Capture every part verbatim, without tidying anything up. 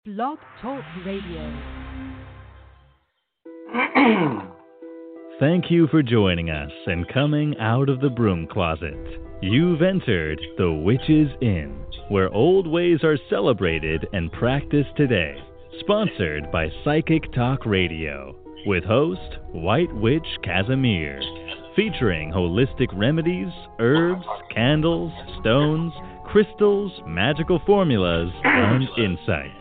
Blog Talk Radio. Thank you for joining us and coming out of the broom closet. You've entered the Witch's Inn, where old ways are celebrated and practiced today. Sponsored by Psychic Talk Radio, with host White Witch Casimir, featuring holistic remedies, herbs, candles, stones, crystals, magical formulas, and insights.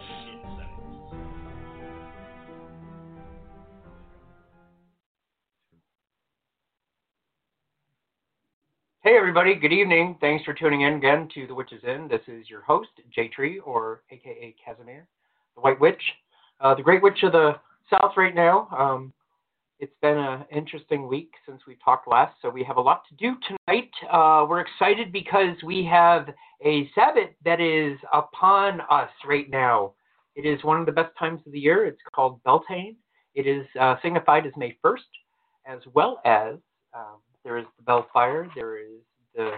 Hey everybody, good evening. Thanks for tuning in again to The Witch's Inn. This is your host, J Tree, or aka Casimir, the White Witch, uh, the Great Witch of the South right now. Um, it's been an interesting week since we talked last, so we have a lot to do tonight. Uh, we're excited because we have a Sabbath that is upon us right now. It is one of the best times of the year. It's called Beltane. It is uh, signified as May first, as well as um, there is the Bellfire. There is the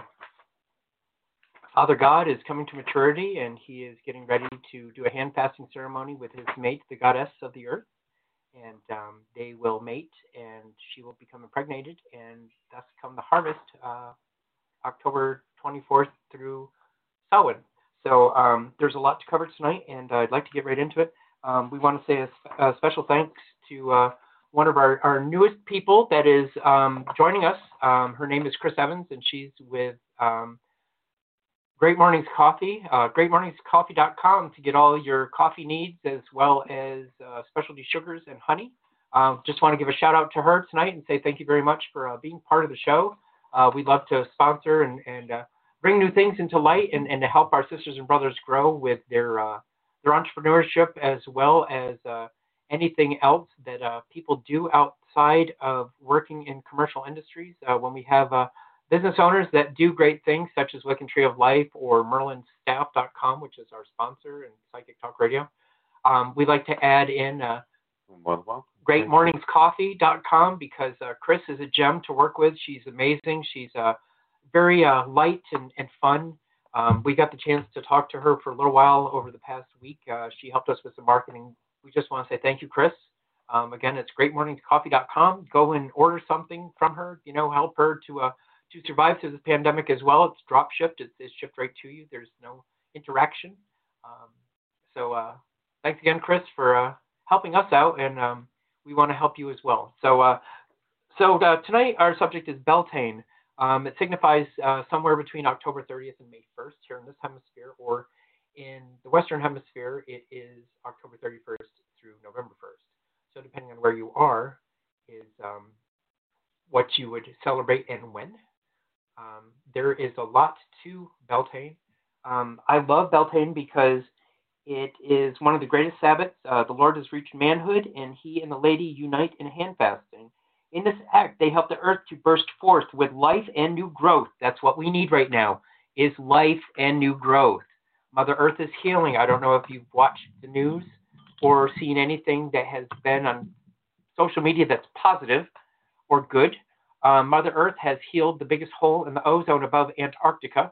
Father God is coming to maturity, and he is getting ready to do a hand fasting ceremony with his mate, the goddess of the earth. And um, they will mate, and she will become impregnated, and thus come the harvest, uh, October twenty-fourth through Samhain. So um, there's a lot to cover tonight, and uh, I'd like to get right into it. Um, we want to say a, a special thanks to uh, one of our, our newest people that is um, joining us. Um, her name is Chris Evans, and she's with um, Great Mornings Coffee, uh, great mornings coffee dot com to get all your coffee needs, as well as uh, specialty sugars and honey. Uh, just want to give a shout out to her tonight and say thank you very much for uh, being part of the show. Uh, we'd love to sponsor and, and uh, bring new things into light, and, and to help our sisters and brothers grow with their uh, their entrepreneurship, as well as uh, anything else that uh, people do outside of working in commercial industries. Uh, when we have uh, business owners that do great things, such as Wiccan Tree of Life or Merlin Staff dot com, which is our sponsor, and Psychic Talk Radio. Um, we'd like to add in uh, great mornings coffee dot com, because uh, Chris is a gem to work with. She's amazing. She's uh, very uh, light and, and fun. Um, we got the chance to talk to her for a little while over the past week. Uh, she helped us with some marketing. We just want to say thank you, Chris. Um, again, it's great mornings coffee dot com. Go and order something from her. You know, help her to uh, to survive through this pandemic as well. It's drop shipped. It's, it's shipped right to you. There's no interaction. Um, so uh, thanks again, Chris, for uh, helping us out, and um, we want to help you as well. So uh, so uh, tonight our subject is Beltane. Um, it signifies uh, somewhere between October thirtieth and May first here in this hemisphere, or in the Western Hemisphere, it is October thirty-first through November first. So depending on where you are is um, what you would celebrate and when. Um, there is a lot to Beltane. Um, I love Beltane because it is one of the greatest Sabbaths. Uh, the Lord has reached manhood, and he and the lady unite in hand fasting. In this act, they help the earth to burst forth with life and new growth. That's what we need right now, is life and new growth. Mother Earth is healing. I don't know if you've watched the news or seen anything that has been on social media that's positive or good. Um, Mother Earth has healed the biggest hole in the ozone above Antarctica,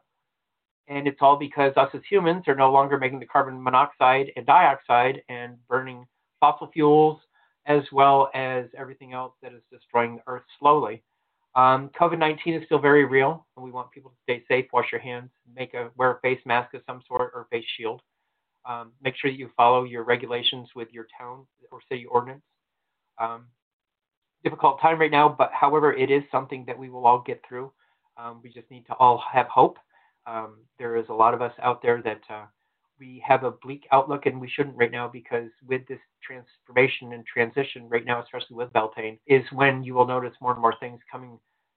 and it's all because us as humans are no longer making the carbon monoxide and dioxide and burning fossil fuels, as well as everything else that is destroying the Earth slowly. Um, COVID nineteen is still very real, and we want people to stay safe, wash your hands, make a wear a face mask of some sort or face shield. Um, make sure that you follow your regulations with your town or city ordinance. Um, difficult time right now, but however, it is something that we will all get through. Um, we just need to all have hope. Um, there is a lot of us out there that uh, we have a bleak outlook, and we shouldn't right now, because with this transformation and transition right now, especially with Beltane, is when you will notice more and more things coming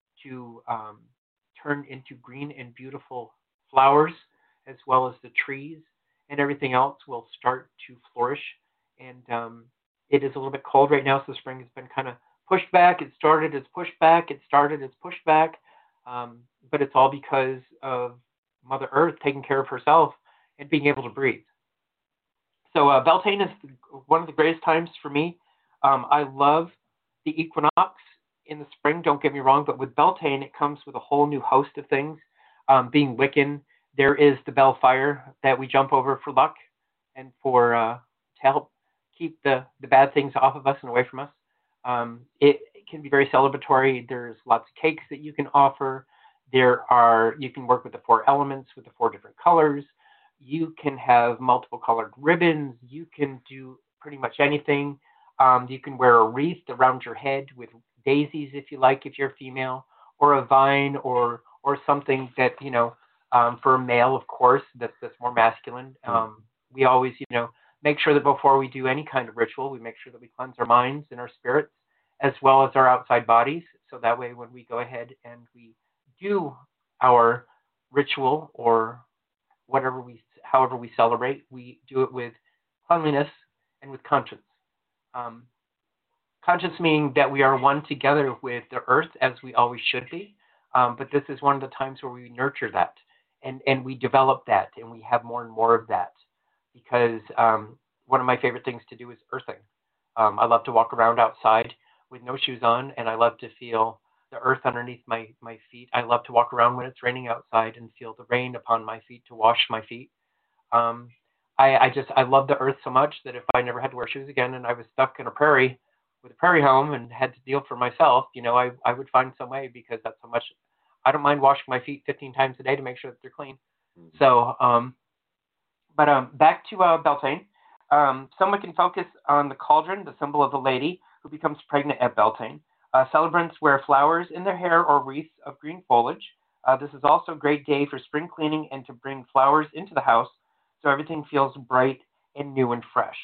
to um, turn into green and beautiful flowers, as well as the trees and everything else will start to flourish. And um, it is a little bit cold right now, so the spring has been kind of pushed back. It started, it's pushed back. It started, it's pushed back. Um, but it's all because of Mother Earth taking care of herself and being able to breathe. So uh, Beltane is one of the greatest times for me. Um, I love the equinox in the spring, don't get me wrong, but with Beltane, it comes with a whole new host of things. Um, being Wiccan, there is the Bellfire that we jump over for luck and for uh, help keep the, the bad things off of us and away from us. Um, it, it can be very celebratory. There's lots of cakes that you can offer. There are, you can work with the four elements with the four different colors. You can have multiple colored ribbons. You can do pretty much anything. Um, you can wear a wreath around your head with daisies if you like, if you're a female, or a vine, or or something that, you know, um, for a male, of course, that's, that's more masculine. Um, we always, you know, make sure that before we do any kind of ritual, we make sure that we cleanse our minds and our spirits as well as our outside bodies. So that way when we go ahead and we do our ritual or whatever we, however we celebrate, we do it with cleanliness and with conscience. Um, conscience meaning that we are one together with the earth as we always should be. Um, but this is one of the times where we nurture that and, and we develop that and we have more and more of that because um, one of my favorite things to do is earthing. Um, I love to walk around outside with no shoes on and I love to feel the earth underneath my, my feet. I love to walk around when it's raining outside and feel the rain upon my feet to wash my feet. Um, I, I just, I love the earth so much that if I never had to wear shoes again and I was stuck in a prairie with a prairie home and had to deal for myself, you know, I, I would find some way because that's so much. I don't mind washing my feet fifteen times a day to make sure that they're clean. Mm-hmm. So, um, but um, back to uh, Beltane. Um, someone can focus on the cauldron, the symbol of the lady who becomes pregnant at Beltane. Uh, celebrants wear flowers in their hair or wreaths of green foliage. Uh, this is also a great day for spring cleaning and to bring flowers into the house so everything feels bright and new and fresh.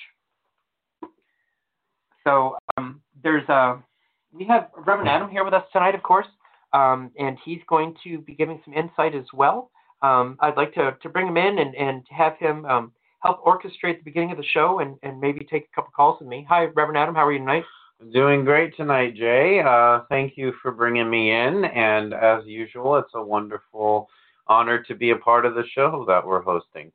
So um, there's a, we have Reverend Adam here with us tonight, of course, um, and he's going to be giving some insight as well. Um, I'd like to, to bring him in and, and have him um, help orchestrate the beginning of the show and, and maybe take a couple calls with me. Hi, Reverend Adam. How are you tonight? Doing great tonight, Jay. Uh, thank you for bringing me in. And as usual, it's a wonderful honor to be a part of the show that we're hosting.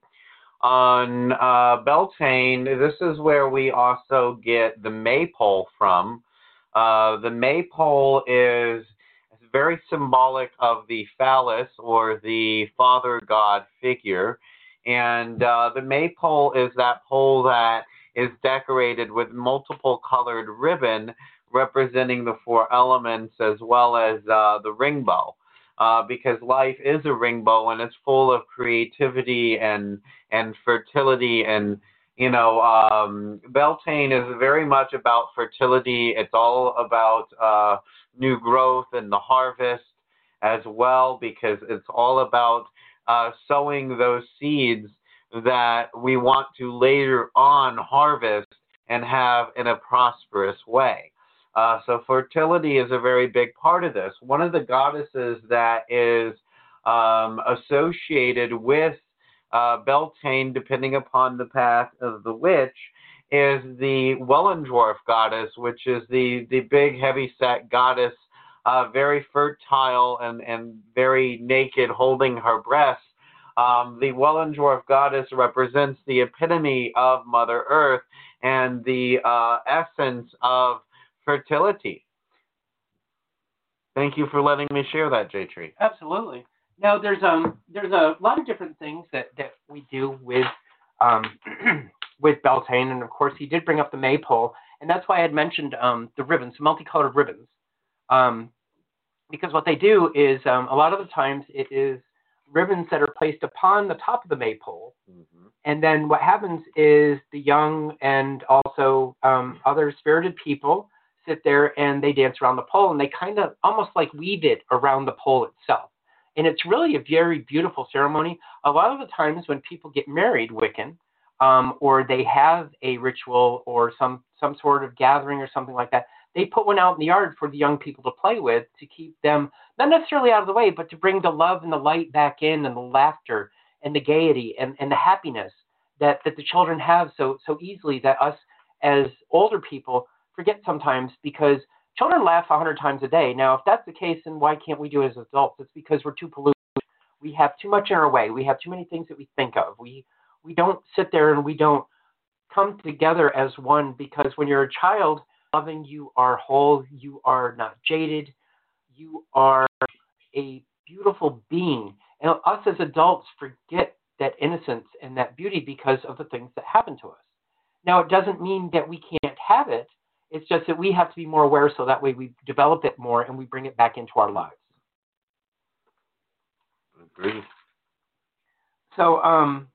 On uh, Beltane, this is where we also get the maypole from. Uh, the maypole is very symbolic of the phallus or the father god figure. And uh, the maypole is that pole that is decorated with multiple colored ribbon representing the four elements as well as uh, the rainbow. Uh, because life is a rainbow and it's full of creativity and and fertility and, you know, um, Beltane is very much about fertility. It's all about uh, new growth and the harvest as well because it's all about uh, sowing those seeds that we want to later on harvest and have in a prosperous way. Uh, so fertility is a very big part of this. One of the goddesses that is um, associated with uh, Beltane, depending upon the path of the witch, is the Wellendorf goddess, which is the, the big heavy-set goddess, uh, very fertile and, and very naked, holding her breasts. Um, the Wellendorf goddess represents the epitome of Mother Earth and the uh, essence of fertility. Thank you for letting me share that, J-Tree. Absolutely. Now, there's um there's a lot of different things that, that we do with um with Beltane, and of course he did bring up the maypole, and that's why I had mentioned um the ribbons, multicolored ribbons, um because what they do is um a lot of the times it is ribbons that are placed upon the top of the maypole, mm-hmm. and then what happens is the young and also um, other spirited people sit there and they dance around the pole and they kind of almost like weave it around the pole itself. And it's really a very beautiful ceremony. A lot of the times when people get married, Wiccan, um, or they have a ritual or some, some sort of gathering or something like that, they put one out in the yard for the young people to play with to keep them, not necessarily out of the way, but to bring the love and the light back in and the laughter and the gaiety and, and the happiness that, that the children have so, so easily that us as older people forget sometimes because children laugh a hundred times a day. Now, if that's the case, then why can't we do it as adults? It's because we're too polluted. We have too much in our way. We have too many things that we think of. We we don't sit there and we don't come together as one because when you're a child, loving, you are whole, you are not jaded, you are a beautiful being. And us as adults forget that innocence and that beauty because of the things that happen to us. Now, it doesn't mean that we can't have it. It's just that we have to be more aware so that way we develop it more and we bring it back into our lives. Agreed. So um,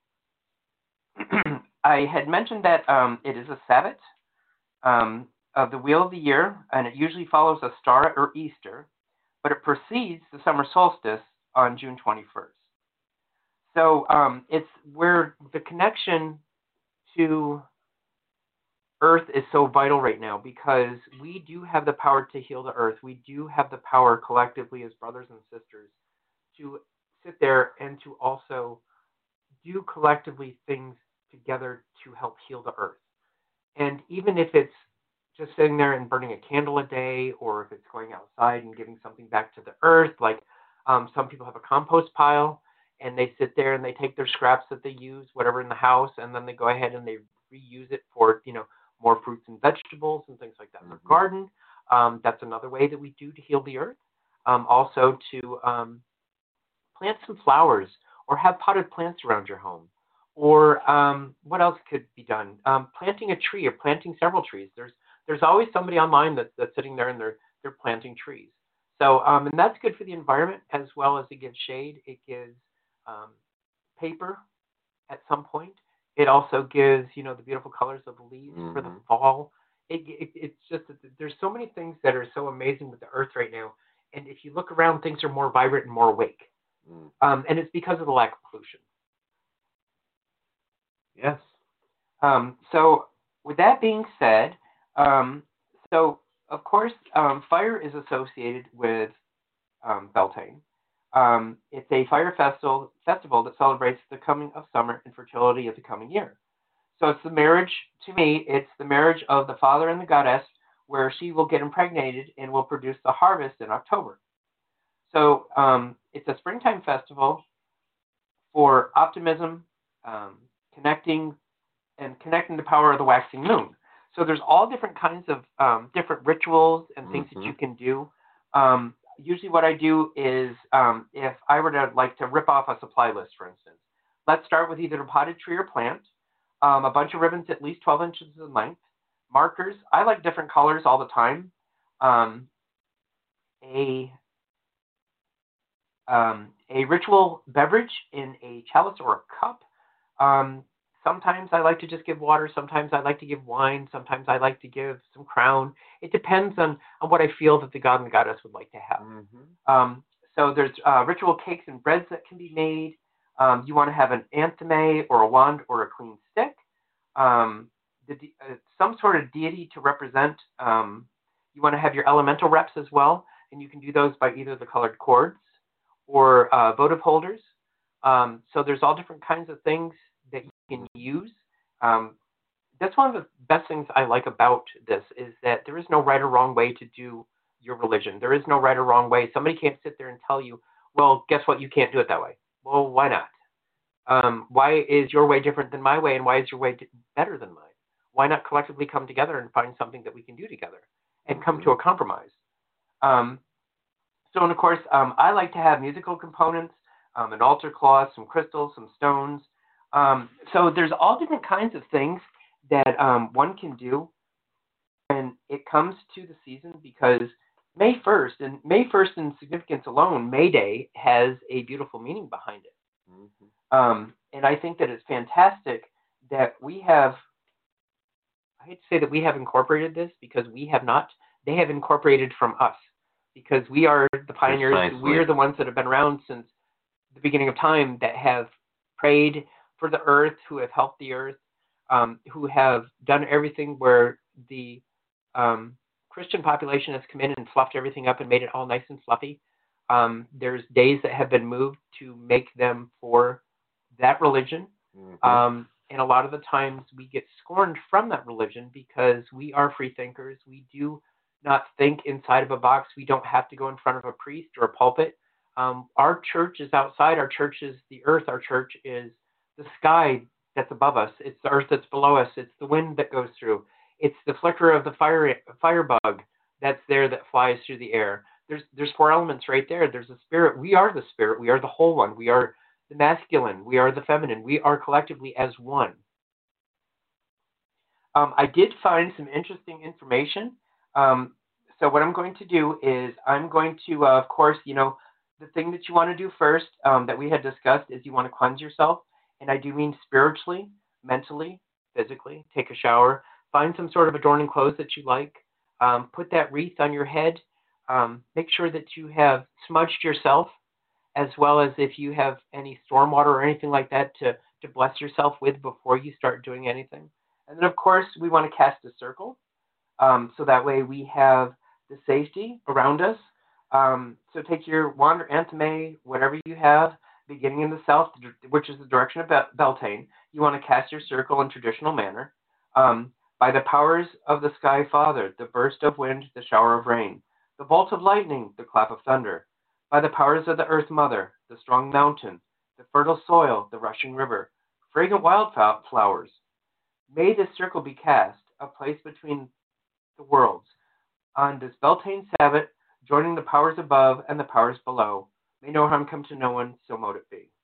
I had mentioned that um, it is a Sabbath um, of the wheel of the year, and it usually follows a star or Easter, but it precedes the summer solstice on June twenty-first. So um, it's where the connection to Earth is so vital right now, because we do have the power to heal the Earth. We do have the power collectively as brothers and sisters to sit there and to also do collectively things together to help heal the Earth. And even if it's just sitting there and burning a candle a day, or if it's going outside and giving something back to the Earth, like um, some people have a compost pile, and they sit there and they take their scraps that they use, whatever in the house, and then they go ahead and they reuse it for, you know, more fruits and vegetables and things like that in their Mm-hmm. garden. Um, that's another way that we do to heal the Earth. Um, also to um, plant some flowers, or have potted plants around your home. Or um, what else could be done? Um, planting a tree, or planting several trees. There's there's always somebody online that, that's sitting there and they're they're planting trees. So um, and that's good for the environment, as well as it gives shade. It gives um, paper at some point. It also gives, you know, the beautiful colors of the leaves mm-hmm. for the fall. It, it, it's just that there's so many things that are so amazing with the Earth right now. And if you look around, things are more vibrant and more awake. Mm. Um, and it's because of the lack of pollution. Yes. Um, so with that being said, um, so of course, um, fire is associated with um, Beltane. Um, it's a fire festival festival that celebrates the coming of summer and fertility of the coming year. So it's the marriage, to me, it's the marriage of the father and the goddess, where she will get impregnated and will produce the harvest in October. So um, it's a springtime festival for optimism, um, connecting, and connecting the power of the waxing moon. So there's all different kinds of um, different rituals and things mm-hmm. that you can do. Um, usually what I do is um, if I were to like to rip off a supply list, for instance, let's start with either a potted tree or plant, um, a bunch of ribbons at least twelve inches in length, markers. I like different colors all the time. Um, a um, a ritual beverage in a chalice or a cup. Um, sometimes I like to just give water. Sometimes I like to give wine. Sometimes I like to give some crown. It depends on, on what I feel that the god and the goddess would like to have. Mm-hmm. Um, so there's uh, ritual cakes and breads that can be made. Um, you want to have an antheme or a wand or a clean stick. Um, the, uh, some sort of deity to represent. Um, you want to have your elemental reps as well, and you can do those by either the colored cords or uh, votive holders. Um, so there's all different kinds of things that you can use. Um, that's one of the best things I like about this, is that there is no right or wrong way to do your religion. There is no right or wrong way. Somebody can't sit there and tell you, well, guess what? You can't do it that way. Well, why not? Um, why is your way different than my way, and why is your way d- better than mine? Why not collectively come together and find something that we can do together and come to a compromise? Um, so, and of course, um, I like to have musical components, um, an altar cloth, some crystals, some stones. Um, so there's all different kinds of things that um, one can do when it comes to the season, because May first, and May first in significance alone, May Day has a beautiful meaning behind it. Mm-hmm. Um, and I think that it's fantastic that we have, I hate to say that we have incorporated this, because we have not. They have incorporated from us, because we are the pioneers. Precisely. We are the ones that have been around since the beginning of time, that have prayed for the earth, who have helped the earth, um, who have done everything where the um, Christian population has come in and fluffed everything up and made it all nice and fluffy. Um, there's days that have been moved to make them for that religion. Mm-hmm. Um, and a lot of the times we get scorned from that religion because we are free thinkers. We do not think inside of a box. We don't have to go in front of a priest or a pulpit. Um, our church is outside. Our church is the earth. Our church is the sky that's above us. It's the earth that's below us. It's the wind that goes through. It's the flicker of the fire firebug that's there that flies through the air. There's there's four elements right there. There's a spirit. We are the spirit. We are the whole one. We are the masculine. We are the feminine. We are collectively as one. Um, I did find some interesting information. Um, so what I'm going to do is I'm going to, uh, of course, you know, the thing that you want to do first um, that we had discussed is you want to cleanse yourself. And I do mean spiritually, mentally, physically. Take a shower. Find some sort of adorning clothes that you like. Um, put that wreath on your head. Um, make sure that you have smudged yourself, as well as if you have any stormwater or anything like that to, to bless yourself with before you start doing anything. And then, of course, we want to cast a circle. Um, so that way we have the safety around us. Um, so take your wand or antheme, whatever you have, beginning in the south, which is the direction of Beltane. You want to cast your circle in traditional manner. Um, by the powers of the Sky Father, the burst of wind, the shower of rain, the bolt of lightning, the clap of thunder. By the powers of the Earth Mother, the strong mountain, the fertile soil, the rushing river, fragrant wildflowers. May this circle be cast, a place between the worlds, on this Beltane Sabbath, joining the powers above and the powers below. May no harm come to no one, so mote it be.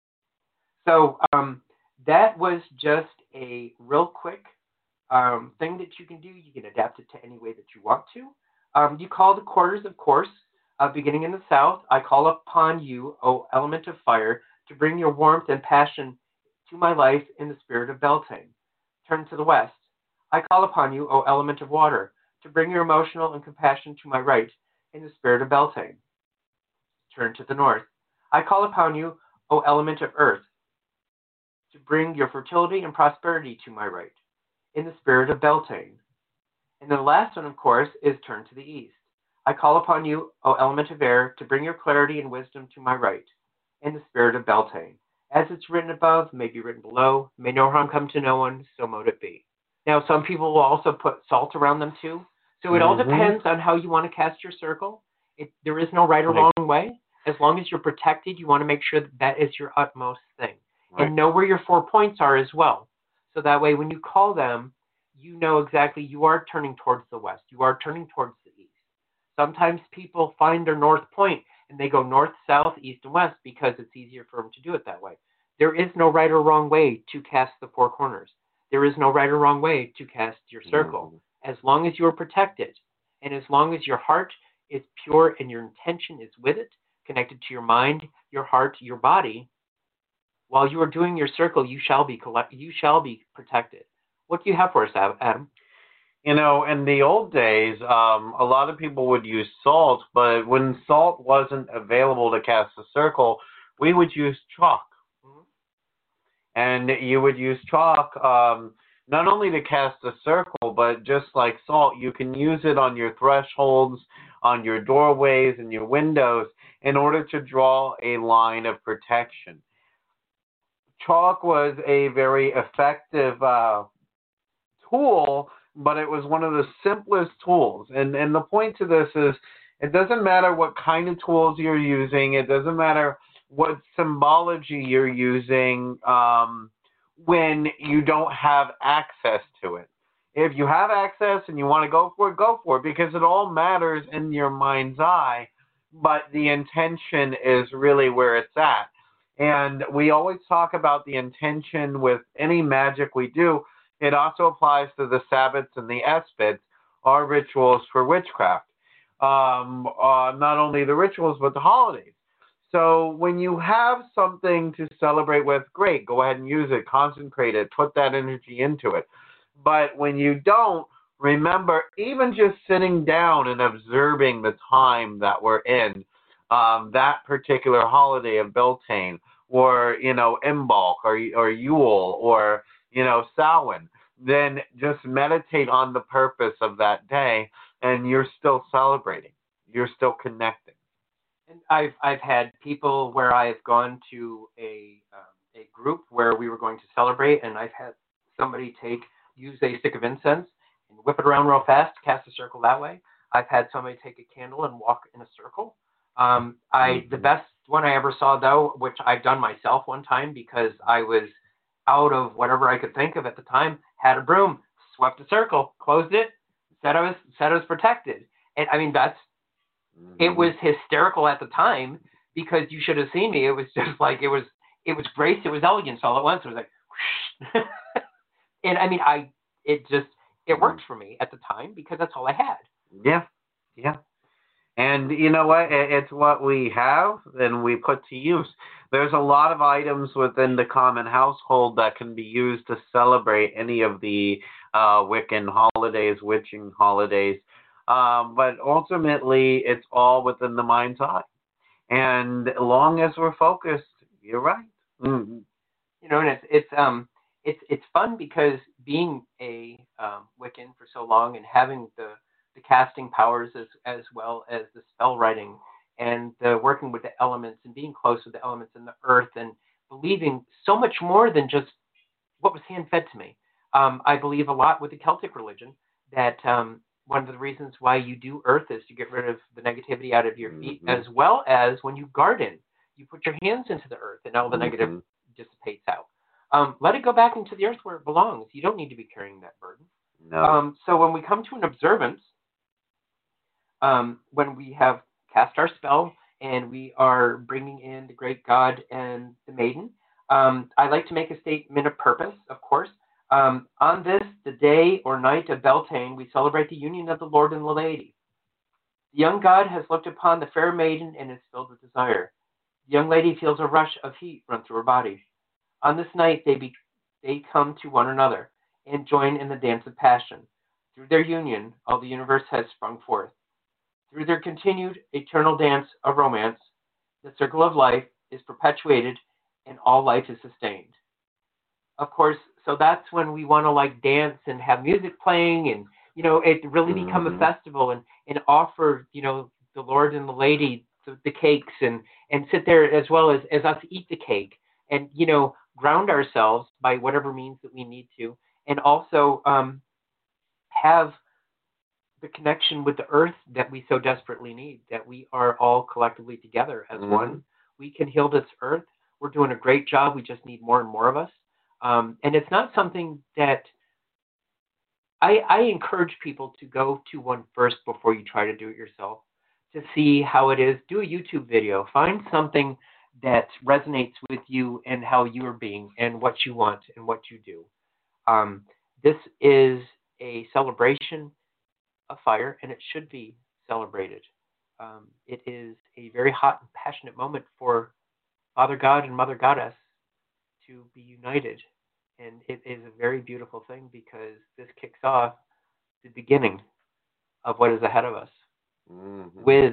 So um, that was just a real quick um, thing that you can do. You can adapt it to any way that you want to. Um, you call the quarters, of course, uh, beginning in the south. I call upon you, O element of fire, to bring your warmth and passion to my life in the spirit of Beltane. Turn to the west. I call upon you, O element of water, to bring your emotional and compassion to my right in the spirit of Beltane. Turn to the north. I call upon you, O element of earth, to bring your fertility and prosperity to my right in the spirit of Beltane. And the last one, of course, is turn to the east. I call upon you, O element of air, to bring your clarity and wisdom to my right in the spirit of Beltane. As it's written above, may be written below. May no harm come to no one, so mote it be. Now, some people will also put salt around them too. So it all mm-hmm. depends on how you want to cast your circle. It, there is no right or right. wrong way. As long as you're protected, you want to make sure that that is your utmost thing. Right. And know where your four points are as well. So that way, when you call them, you know exactly you are turning towards the west. You are turning towards the east. Sometimes people find their north point and they go north, south, east, and west because it's easier for them to do it that way. There is no right or wrong way to cast the four corners. There is no right or wrong way to cast your circle. Mm. As long as you are protected and as long as your heart is pure and your intention is with it, connected to your mind, your heart, your body, while you are doing your circle, you shall be collect- you shall be protected. What do you have for us, Adam? You know, in the old days, um, a lot of people would use salt, but when salt wasn't available to cast a circle, we would use chalk. Mm-hmm. And you would use chalk um, not only to cast a circle, but just like salt, you can use it on your thresholds, on your doorways and your windows in order to draw a line of protection. Chalk was a very effective uh, tool, but it was one of the simplest tools. And and the point to this is it doesn't matter what kind of tools you're using. It doesn't matter what symbology you're using um, when you don't have access to it. If you have access and you want to go for it, go for it, because it all matters in your mind's eye, but the intention is really where it's at. And we always talk about the intention with any magic we do. It also applies to the Sabbats and the Esbats, our rituals for witchcraft. Um, uh, not only the rituals, but the holidays. So when you have something to celebrate with, great, go ahead and use it, consecrate it, put that energy into it. But when you don't, remember, even just sitting down and observing the time that we're in, um, that particular holiday of Beltane, or, you know, Imbolc, or, or Yule, or, you know, Samhain, then just meditate on the purpose of that day, and you're still celebrating. You're still connecting. And I've I've had people where I've gone to a um, a group where we were going to celebrate, and I've had somebody take use a stick of incense and whip it around real fast, cast a circle that way. I've had somebody take a candle and walk in a circle. Um, I mm-hmm. the best one I ever saw, though, which I've done myself one time because I was out of whatever I could think of at the time, had a broom, swept a circle, closed it, said I was said I was protected. And I mean, that's mm-hmm. it was hysterical at the time because you should have seen me. It was just like it was it was grace, it was elegance all at once. It was like, whoosh. And I mean, I it just, it worked for me at the time because that's all I had. Yeah, yeah. And you know what? It's what we have and we put to use. There's a lot of items within the common household that can be used to celebrate any of the uh, Wiccan holidays, witching holidays. Um, but ultimately, it's all within the mind's eye. And as long as we're focused, you're right. Mm-hmm. You know, and it's it's um it's it's fun because being a um, Wiccan for so long and having the the casting powers as as well as the spell writing and the working with the elements and being close with the elements and the earth and believing so much more than just what was hand fed to me. Um, I believe a lot with the Celtic religion that um, one of the reasons why you do earth is to get rid of the negativity out of your feet, mm-hmm. as well as when you garden, you put your hands into the earth and all the mm-hmm. negative dissipates out. Um, let it go back into the earth where it belongs. You don't need to be carrying that burden. No. Um, so when we come to an observance, um, when we have cast our spell and we are bringing in the great god and the maiden, um, I like to make a statement of purpose, of course. Um, on this, the day or night of Beltane, we celebrate the union of the Lord and the Lady. The young god has looked upon the fair maiden and is filled with desire. The young lady feels a rush of heat run through her body. On this night, they be, they come to one another and join in the dance of passion. Through their union, all the universe has sprung forth. Through their continued eternal dance of romance, the circle of life is perpetuated and all life is sustained. Of course, so that's when we want to like dance and have music playing and, you know, it really mm-hmm. become a festival and, and offer, you know, the Lord and the Lady the, the cakes and, and sit there as well as, as us eat the cake and, you know, ground ourselves by whatever means that we need to, and also um, have the connection with the earth that we so desperately need, that we are all collectively together as mm-hmm. one. We can heal this earth. We're doing a great job. We just need more and more of us. Um, and it's not something that I, I encourage people to go to one first before you try to do it yourself, to see how it is. Do a YouTube video. Find something that resonates with you and how you're being and what you want and what you do. Um, this is a celebration of fire, and it should be celebrated. Um, it is a very hot and passionate moment for Father God and Mother Goddess to be united. And it is a very beautiful thing because this kicks off the beginning of what is ahead of us mm-hmm. with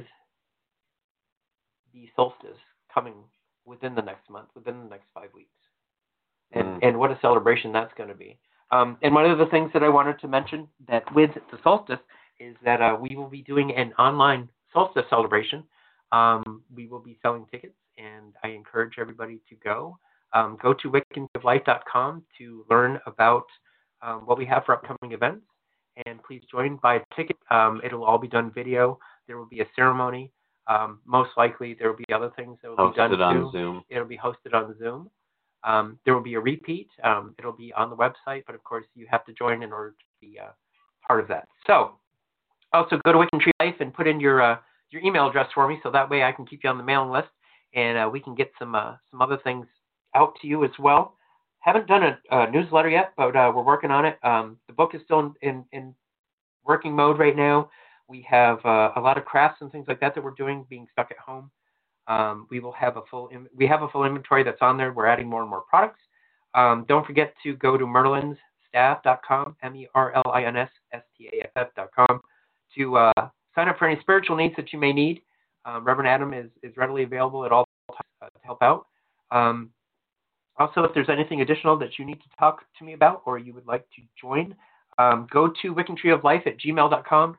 the solstice coming within the next month, within the next five weeks. And mm. and what a celebration that's going to be. Um, and one of the things that I wanted to mention that with the solstice is that uh, we will be doing an online solstice celebration. Um, we will be selling tickets, and I encourage everybody to go. Um, go to wiccan tree of life dot com to learn about um, what we have for upcoming events. And please join, buy a ticket. Um, it'll all be done video. There will be a ceremony. Um, most likely, there will be other things that will hosted be done on too. Zoom. It'll be hosted on Zoom. Um, there will be a repeat. Um, it'll be on the website, but of course, you have to join in order to be uh, part of that. So, also go to Wiccan Tree Life and put in your uh, your email address for me, so that way I can keep you on the mailing list, and uh, we can get some uh, some other things out to you as well. Haven't done a, a newsletter yet, but uh, we're working on it. Um, the book is still in, in, in working mode right now. We have uh, a lot of crafts and things like that that we're doing, being stuck at home. Um, we will have a full in, we have a full inventory that's on there. We're adding more and more products. Um, don't forget to go to merlins staff dot com, M E R L I N S S T A F F dot com, to uh, sign up for any spiritual needs that you may need. Um, Reverend Adam is, is readily available at all times uh, to help out. Um, also, if there's anything additional that you need to talk to me about or you would like to join, um, go to wiccan tree of life at gmail dot com.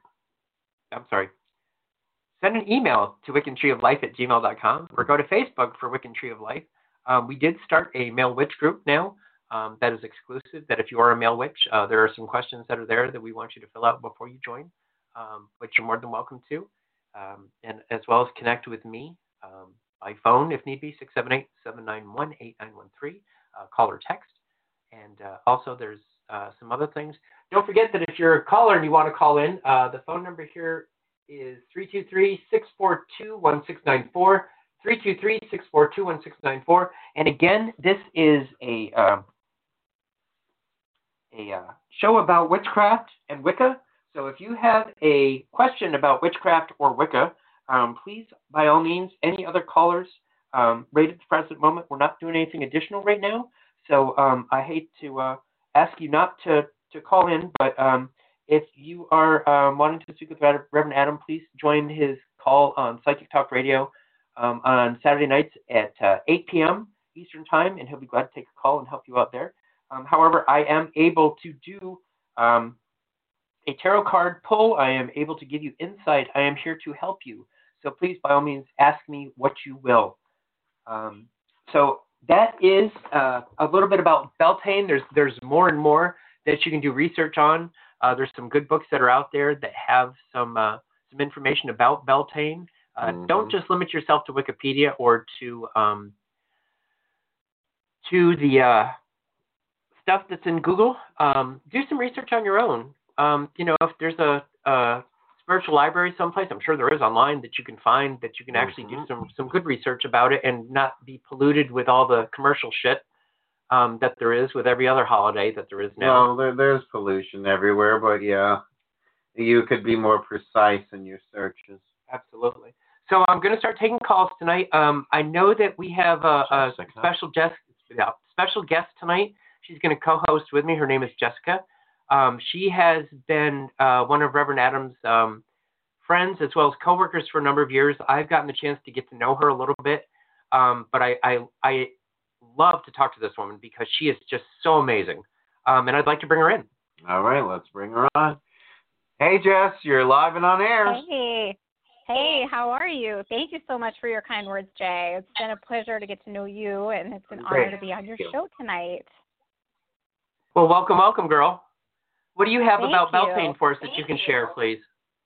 I'm sorry. Send an email to wiccan tree of life at gmail dot com or go to Facebook for Wiccan Tree of Life. Um, we did start a male witch group now um, that is exclusive, that if you are a male witch, uh, there are some questions that are there that we want you to fill out before you join, um, which you're more than welcome to, um, and as well as connect with me um, by phone if need be, six seven eight, seven nine one, eight nine one three, uh, call or text. And uh, also there's uh, some other things. Don't forget that if you're a caller and you want to call in, uh, the phone number here is three two three, six four two, one six nine four, three two three, six four two, one six nine four. And again, this is a uh, a uh, show about witchcraft and Wicca. So if you have a question about witchcraft or Wicca, um, please, by all means, any other callers, um, right at the present moment, we're not doing anything additional right now. So um, I hate to uh, ask you not to, to call in, but um, if you are um, wanting to speak with Reverend Adam, please join his call on Psychic Talk Radio um, on Saturday nights at uh, eight p.m. Eastern Time, and he'll be glad to take a call and help you out there. Um, however, I am able to do um, a tarot card pull. I am able to give you insight. I am here to help you. So please, by all means, ask me what you will. Um, so that is uh, a little bit about Beltane. There's there's more and more that you can do research on. Uh, there's some good books that are out there that have some uh, some information about Beltane. Uh, mm-hmm. Don't just limit yourself to Wikipedia or to um, to the uh, stuff that's in Google. Um, do some research on your own. Um, you know, if there's a, a spiritual library someplace, I'm sure there is online that you can find that you can actually mm-hmm. do some some good research about it and not be polluted with all the commercial shit. Um, that there is with every other holiday that there is now. Well, there, there's pollution everywhere, but yeah, you could be more precise in your searches. Absolutely. So I'm going to start taking calls tonight. Um, I know that we have a, a special guest, yeah, special guest tonight. She's going to co-host with me. Her name is Jessica. Um, she has been uh, one of Reverend Adams' um, friends as well as coworkers for a number of years. I've gotten the chance to get to know her a little bit, um, but I, I, I love to talk to this woman because she is just so amazing. Um, and I'd like to bring her in. All right, let's bring her on. Hey, Jess, you're live and on air. Hey. Hey, how are you? Thank you so much for your kind words, Jay. It's been a pleasure to get to know you, and it's an Great. honor to be on your show tonight. Well, welcome, welcome, girl. What do you have Thank about you. Beltane for us that Thank you can you. share, please?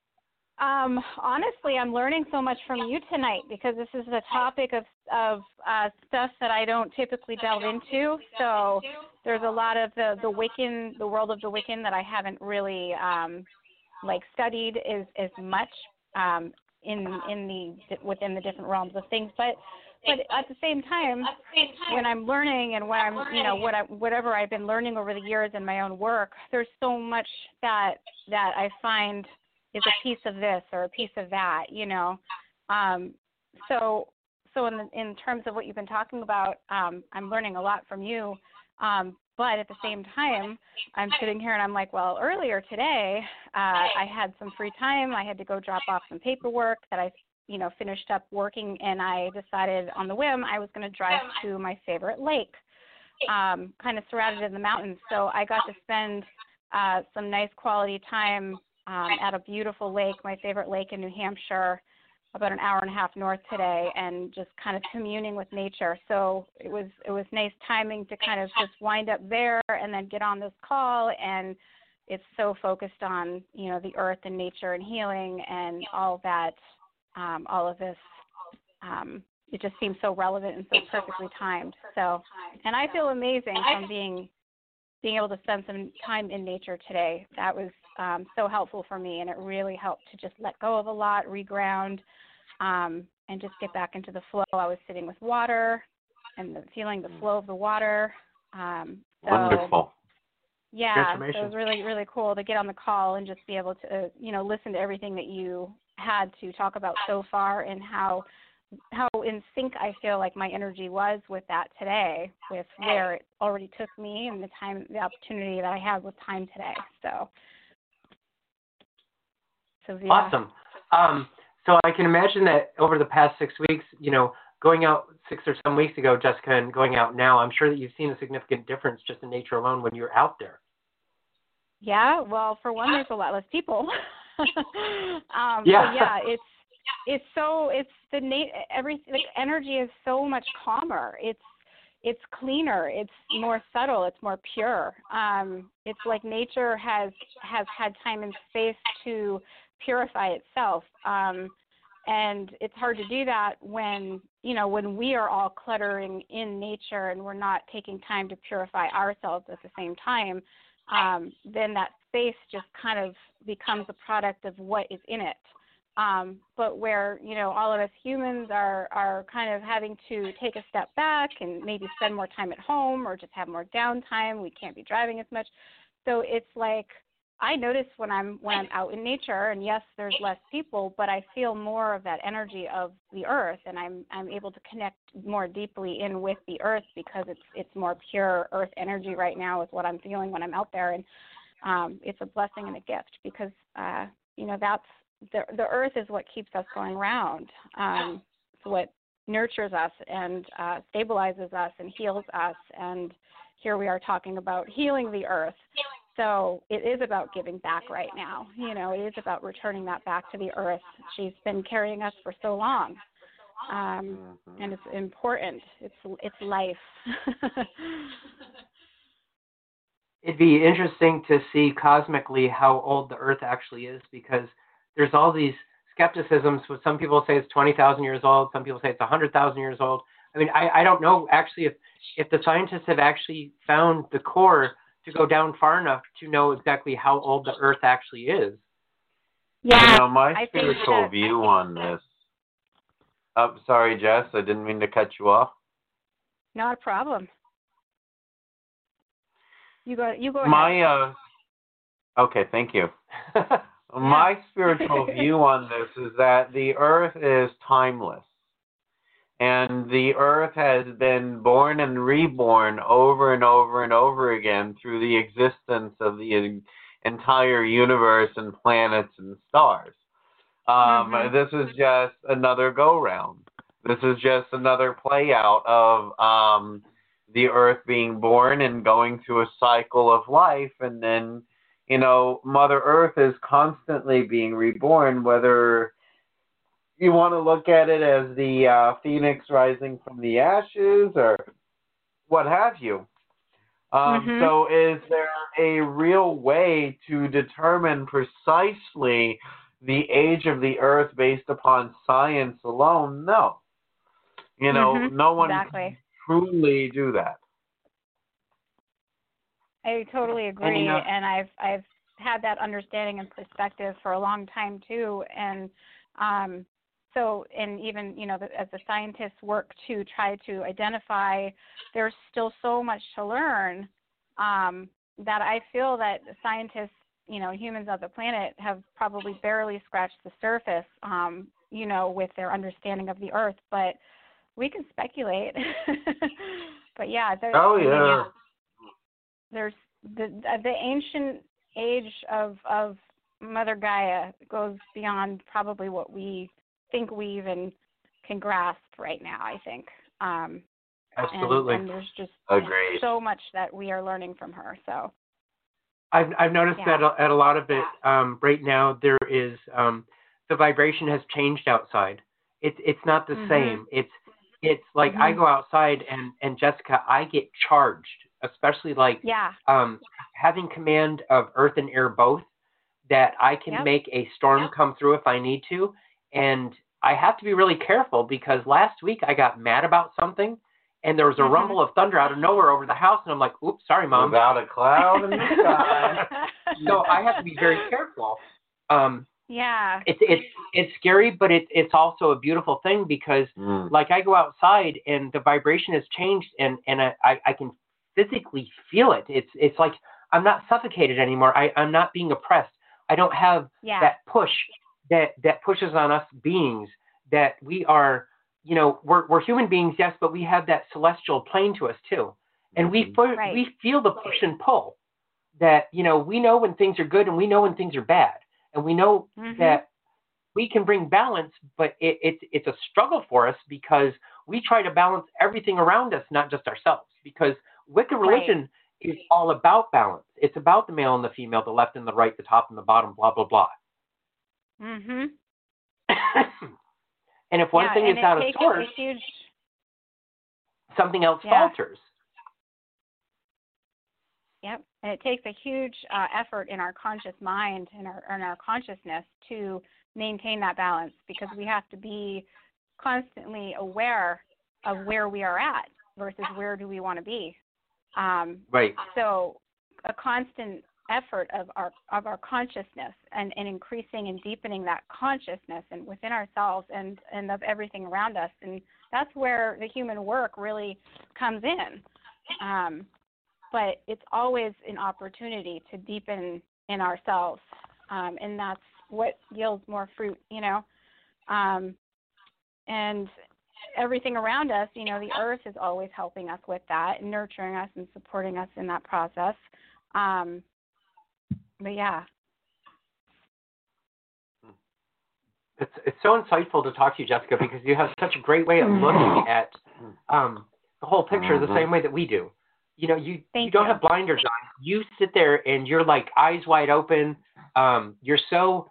Um, honestly, I'm learning so much from you tonight because this is a topic of of uh, stuff that I don't typically delve into. So there's a lot of the, the Wiccan, the world of the Wiccan that I haven't really um, like studied as as much um, in in the within the different realms of things. But but at the same time, when I'm learning and when I'm you know what I, whatever I've been learning over the years in my own work, there's so much that that I find is a piece of this or a piece of that, you know. Um, so, so in the, in terms of what you've been talking about, um, I'm learning a lot from you. Um, but at the same time, I'm sitting here and I'm like, well, earlier today, uh, I had some free time. I had to go drop off some paperwork that I, you know, finished up working, and I decided on the whim I was going to drive to my favorite lake, um, kind of surrounded in the mountains. So I got to spend uh, some nice quality time Um, at a beautiful lake, my favorite lake in New Hampshire, about an hour and a half north today, and just kind of communing with nature. So it was it was nice timing to kind of just wind up there and then get on this call. And it's so focused on, you know, the earth and nature and healing and all that, um, all of this. Um, it just seems so relevant and so perfectly timed. So, and I feel amazing from being being able to spend some time in nature today. That was um, so helpful for me, and it really helped to just let go of a lot, reground, um, and just get back into the flow. I was sitting with water and the, feeling the flow of the water. Um, so, Wonderful. Yeah, so it was really, really cool to get on the call and just be able to, uh, you know, listen to everything that you had to talk about so far and how how in sync I feel like my energy was with that today, with where it already took me and the time, the opportunity that I had with time today. So, so yeah. Awesome. Um, so I can imagine that over the past six weeks, you know, going out six or some weeks ago, Jessica, and going out now, I'm sure that you've seen a significant difference just in nature alone when you're out there. Yeah. Well, for one, there's a lot less people. um, yeah. So yeah, it's, It's so it's the na- every like energy is so much calmer. It's it's cleaner. It's more subtle. It's more pure. Um, it's like nature has has had time and space to purify itself. Um, and it's hard to do that when you know when we are all cluttering in nature and we're not taking time to purify ourselves at the same time. Um, then that space just kind of becomes a product of what is in it. Um, but where, you know, all of us humans are, are kind of having to take a step back and maybe spend more time at home or just have more downtime. We can't be driving as much. So it's like I notice when I'm when I'm out in nature, and yes, there's less people, but I feel more of that energy of the earth, and I'm I'm able to connect more deeply in with the earth because it's it's more pure earth energy right now is what I'm feeling when I'm out there, and um, it's a blessing and a gift because uh, you know that's the the earth is what keeps us going round. Um, it's what nurtures us and uh, stabilizes us and heals us, and here we are talking about healing the earth. So it is about giving back right now. You know, it is about returning that back to the earth. She's been carrying us for so long, um, Mm-hmm. and it's important. It's it's life. It'd be interesting to see cosmically how old the Earth actually is, because there's all these skepticisms. Some people say it's twenty thousand years old. Some people say it's one hundred thousand years old. I mean, I, I don't know actually if, if the scientists have actually found the core to go down far enough to know exactly how old the Earth actually is. Yeah, You know, my I think spiritual that- view on this. Oh, sorry, Jess. I didn't mean to cut you off. Not a problem. You go. You go ahead. My uh. Okay, thank you. My spiritual view on this is that the Earth is timeless. And the Earth has been born and reborn over and over and over again through the existence of the entire universe and planets and stars. Um, Mm-hmm. This is just another go-round. This is just another play-out of um, the Earth being born and going through a cycle of life. And then, you know, Mother Earth is constantly being reborn, whether you want to look at it as the uh, phoenix rising from the ashes or what have you. Um, Mhm. So is there a real way to determine precisely the age of the Earth based upon science alone? No. You know, Mhm. no one Exactly. can truly do that. I totally agree, And, you know- and I've I've had that understanding and perspective for a long time too, and um, so and even you know the, as the scientists work to try to identify, there's still so much to learn um, that I feel that scientists, you know, humans of the planet have probably barely scratched the surface, um, you know, with their understanding of the Earth, but we can speculate. But yeah, there, Oh, I mean, yeah. there's the the ancient age of of Mother Gaia goes beyond probably what we think we even can grasp right now. I think. Um, Absolutely. And, and there's just Agreed. so much that we are learning from her. So. I've I've noticed Yeah. that at a lot of it um, right now. There is um, the vibration has changed outside. It's it's not the Mhm. same. It's it's like I Mhm. go outside and and Jessica, I get charged, especially like Yeah. um, having command of earth and air both. That I can Yep. make a storm Yep. come through if I need to, and I have to be really careful because last week I got mad about something. And there was a Mhm. rumble of thunder out of nowhere over the house, and I'm like, "Oops, sorry, Mom." Without a cloud in the sky. So I have to be very careful. Um, Yeah. it's it's it's scary, but it's it's also a beautiful thing because, Mm. like, I go outside and the vibration has changed, and and I, I I can physically feel it. It's it's like I'm not suffocated anymore. I I'm not being oppressed. I don't have Yeah. that push that that pushes on us beings that we are. You know, we're we're human beings, yes, but we have that celestial plane to us too, and we Mhm. fe- Right. we feel the push and pull. That you know, we know when things are good and we know when things are bad, and we know Mhm. that we can bring balance, but it, it's it's a struggle for us because we try to balance everything around us, not just ourselves. Because Wicca religion is all about balance. It's about the male and the female, the left and the right, the top and the bottom, blah blah blah. Mhm. And if one yeah, thing and is it out of takes source, a huge. something else Yeah. falters. Yep, and it takes a huge uh, effort in our conscious mind and our in our consciousness to maintain that balance because we have to be constantly aware of where we are at versus where do we want to be. Um, Right. So a constant effort of our of our consciousness and, and increasing and deepening that consciousness and within ourselves and, and of everything around us. And that's where the human work really comes in. Um, but it's always an opportunity to deepen in ourselves, um, and that's what yields more fruit, you know. Um, and everything around us, you know, the earth is always helping us with that, and nurturing us and supporting us in that process. Um, but yeah. It's it's so insightful to talk to you, Jessica, because you have such a great way of looking at um, the whole picture the same way that we do. You know, you, Thank you don't you. have blinders on. You sit there and you're like eyes wide open. Um, you're so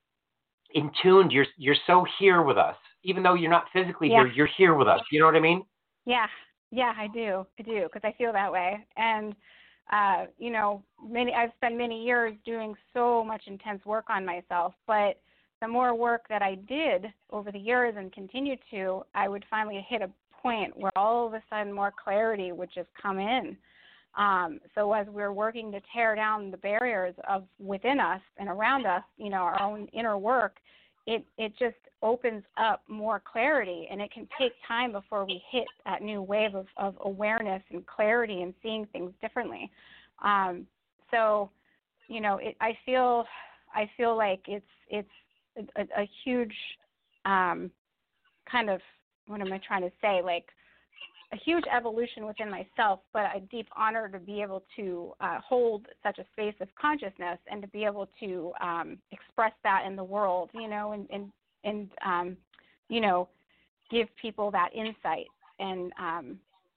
in tuned. You're you're so here with us, even though you're not physically Yeah. here. You're here with us. You know what I mean? Yeah, yeah, I do, I do, because I feel that way. And uh, you know, many I've spent many years doing so much intense work on myself, but the more work that I did over the years and continue to, I would finally hit a point where all of a sudden more clarity would just come in. Um, so as we're working to tear down the barriers of within us and around us, you know, our own inner work, it, it just opens up more clarity, and it can take time before we hit that new wave of, of awareness and clarity and seeing things differently. Um, so, you know, it, I feel, I feel like it's, it's, A, a huge um, kind of, what am I trying to say, like a huge evolution within myself, but a deep honor to be able to uh, hold such a space of consciousness and to be able to um, express that in the world, you know, and, and, and um, you know, give people that insight and, um,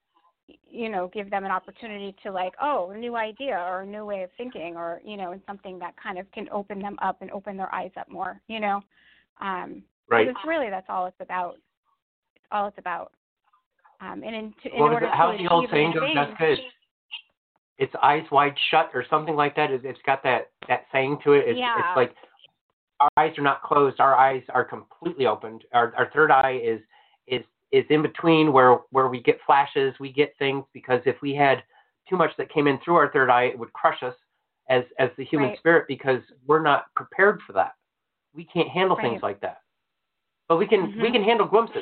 you know, give them an opportunity to like, oh, a new idea or a new way of thinking, or, you know, and something that kind of can open them up and open their eyes up more, you know. Um, Right. It's really, that's all it's about. It's all it's about. Um, and in, to, in What is order it? How's to the old achieve saying these go, things, Jessica? It's, it's eyes wide shut or something like that. It's, it's got that, that saying to it. It's, yeah. it's like our eyes are not closed. Our eyes are completely opened. Our, our third eye is is is in between where, where we get flashes, we get things, because if we had too much that came in through our third eye, it would crush us as, as the human Right. spirit, because we're not prepared for that. We can't handle Right. things like that. But we can Mhm. we can handle glimpses.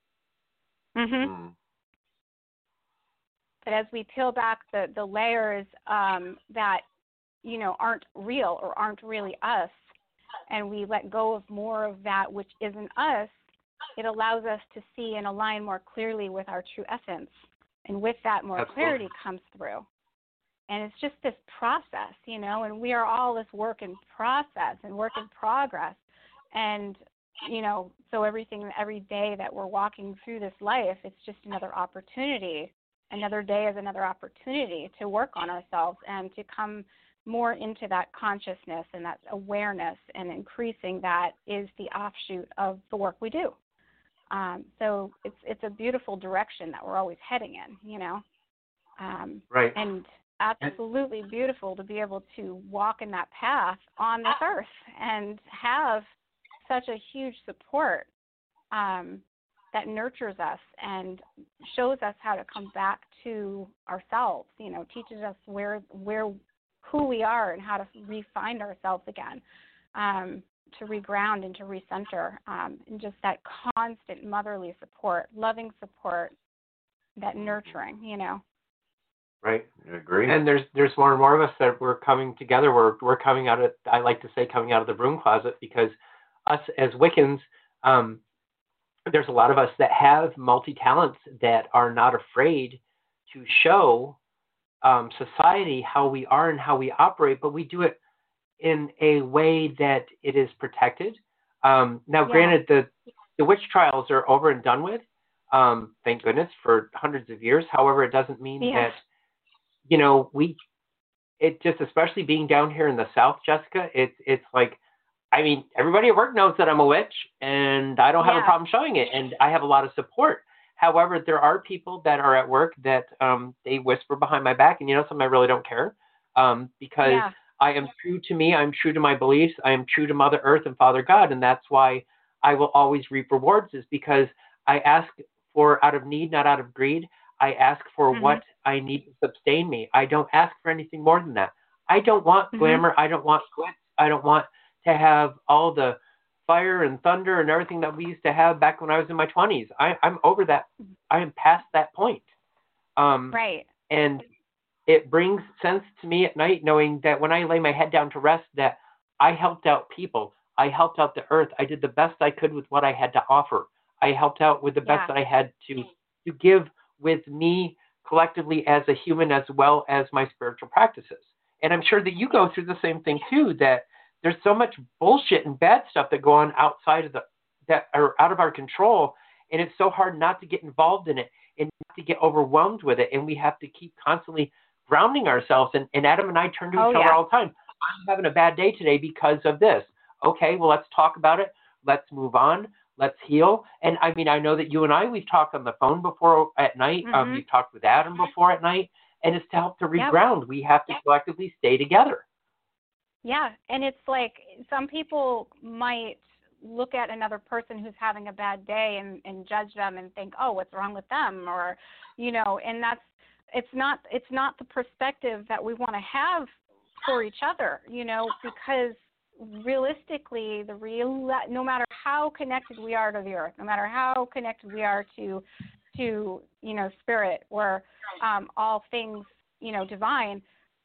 Mhm. Mm. But as we peel back the, the layers um, that, you know, aren't real or aren't really us, and we let go of more of that which isn't us, it allows us to see and align more clearly with our true essence. And with that, more Absolutely. clarity comes through. And it's just this process, you know, and we are all this work in process and work in progress. And, you know, so everything, every day that we're walking through this life, it's just another opportunity. Another day is another opportunity to work on ourselves and to come more into that consciousness and that awareness, and increasing that is the offshoot of the work we do. Um, so it's it's a beautiful direction that we're always heading in, you know. Um, Right. And absolutely beautiful to be able to walk in that path on this earth and have such a huge support um, that nurtures us and shows us how to come back to ourselves, you know, teaches us where where who we are and how to re-find ourselves again, um, to reground and to recenter, um, and just that constant motherly support, loving support, that nurturing, you know. Right. I agree. And there's there's more and more of us that we're coming together. We're we're coming out of, I like to say, coming out of the broom closet, because us as Wiccans, um, there's a lot of us that have multi-talents that are not afraid to show um, society how we are and how we operate, but we do it in a way that it is protected. Um, now, Yeah. granted, the the witch trials are over and done with. Um, thank goodness, for hundreds of years. However, it doesn't mean Yeah. that, you know, we, it just, especially being down here in the South, Jessica, it's, it's like, I mean, everybody at work knows that I'm a witch, and I don't have a Yeah. problem showing it, and I have a lot of support. However, there are people that are at work that um, they whisper behind my back, and you know something, I really don't care, um, because Yeah. I am true to me, I'm true to my beliefs, I am true to Mother Earth and Father God, and that's why I will always reap rewards, is because I ask for out of need, not out of greed. I ask for Mhm. what I need to sustain me. I don't ask for anything more than that. I don't want Mhm. glamour. I don't want glitz. I don't want to have all the fire and thunder and everything that we used to have back when I was in my twenties. I, I'm over that. I am past that point. Um, Right. And it brings sense to me at night knowing that when I lay my head down to rest, that I helped out people. I helped out the earth. I did the best I could with what I had to offer. I helped out with the best Yeah. that I had to to give with me collectively as a human as well as my spiritual practices. And I'm sure that you go through the same thing too, that there's so much bullshit and bad stuff that go on outside of the that are out of our control, and it's so hard not to get involved in it and not to get overwhelmed with it. And we have to keep constantly grounding ourselves. And, and Adam and I turn to Oh, each other yeah. all the time. I'm having a bad day today because of this. Okay, well, let's talk about it. Let's move on. Let's heal. And I mean, I know that you and I, we've talked on the phone before at night. Mm-hmm. Um, we've talked with Adam before at night. And it's to help to Yep. reground. We have to collectively stay together. Yeah, and it's like some people might look at another person who's having a bad day and, and judge them and think, oh, what's wrong with them? Or, you know, and that's, it's not, it's not the perspective that we want to have for each other, you know, because realistically, the real, no matter how connected we are to the earth, no matter how connected we are to, to, you know, spirit or um, all things, you know, divine,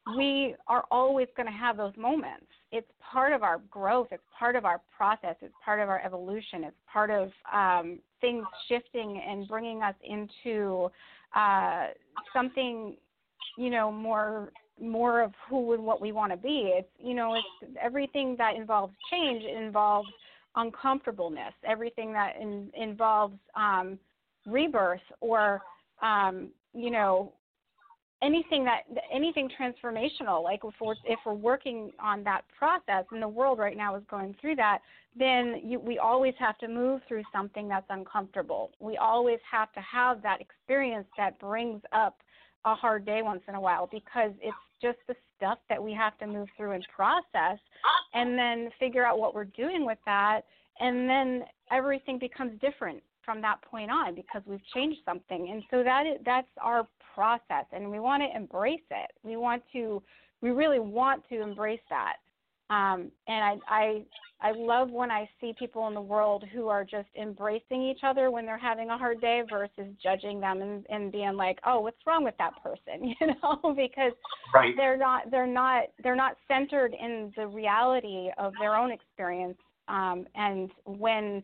we are always going to have those moments. It's part of our growth. It's part of our process. It's part of our evolution. It's part of um, things shifting and bringing us into uh, something, you know, more more of who and what we want to be. It's, you know, it's everything that involves change involves uncomfortableness. Everything that in, involves um, rebirth or, um, you know, anything that anything transformational, like if we're, if we're working on that process, and the world right now is going through that, then you, we always have to move through something that's uncomfortable. We always have to have that experience that brings up a hard day once in a while, because it's just the stuff that we have to move through and process, and then figure out what we're doing with that, and then everything becomes different from that point on because we've changed something. And so that is, that's our process, and we want to embrace it. We want to, we really want to embrace that. Um, and I, I, I love when I see people in the world who are just embracing each other when they're having a hard day versus judging them and, and being like, oh, what's wrong with that person? You know, because Right. they're not, they're not, they're not centered in the reality of their own experience. Um, and when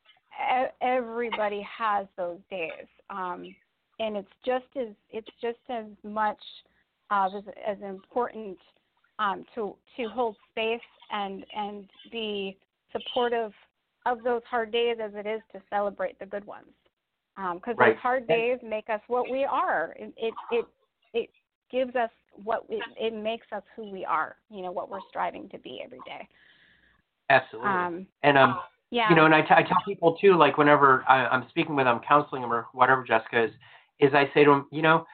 everybody has those days, um, and it's just as it's just as much uh, as, as important um, to to hold space and and be supportive of those hard days as it is to celebrate the good ones, because um, Right. those hard days make us what we are. It it it, it gives us what it, it makes us who we are. You know, what we're striving to be every day. Absolutely. Um, and um. Yeah. You know, and I, t- I tell people too, like whenever I, I'm speaking with them, counseling them or whatever, Jessica, is, is I say to them, you know,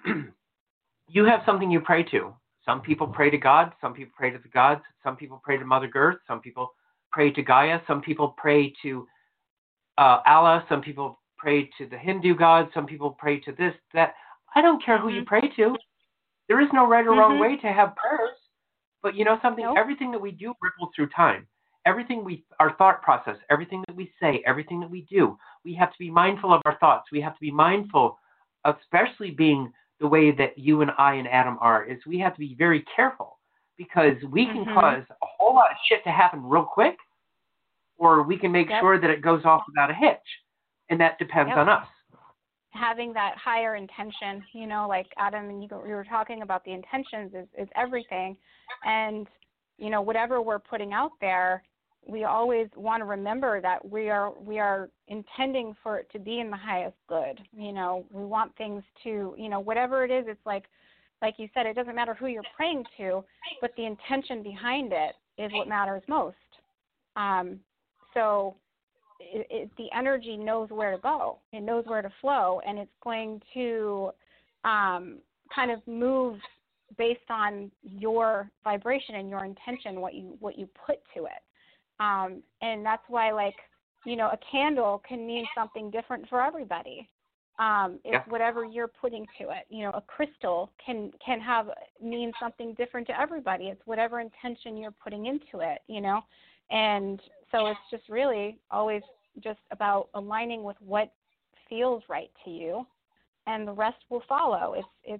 you have something you pray to. Some people pray to God. Some people pray to the gods. Some people pray to Mother Earth. Some people pray to Gaia. Some people pray to uh, Allah. Some people pray to the Hindu gods. Some people pray to this, that. I don't care who Mm-hmm. you pray to. There is no right or wrong Mm-hmm. way to have prayers. But you know something? Nope. Everything that we do ripples through time. Everything we, our thought process, everything that we say, everything that we do, we have to be mindful of our thoughts. We have to be mindful, especially being the way that you and I and Adam are, is we have to be very careful, because we can Mm-hmm. cause a whole lot of shit to happen real quick, or we can make Yep. sure that it goes off without a hitch. And that depends Yep. on us. Having that higher intention, you know, like Adam and you, you were talking about, the intentions is, is everything. And, you know, whatever we're putting out there, we always want to remember that we are we are intending for it to be in the highest good. You know, we want things to, you know, whatever it is, it's like, like you said, it doesn't matter who you're praying to, but the intention behind it is what matters most. Um, so it, it, the energy knows where to go. It knows where to flow, and it's going to um, kind of move based on your vibration and your intention, what you what you put to it. Um, and that's why, like, you know, a candle can mean something different for everybody. Um, it's Yeah. whatever you're putting to it. You know, a crystal can, can have mean something different to everybody. It's whatever intention you're putting into it, you know. And so it's just really always just about aligning with what feels right to you, and the rest will follow. It's it's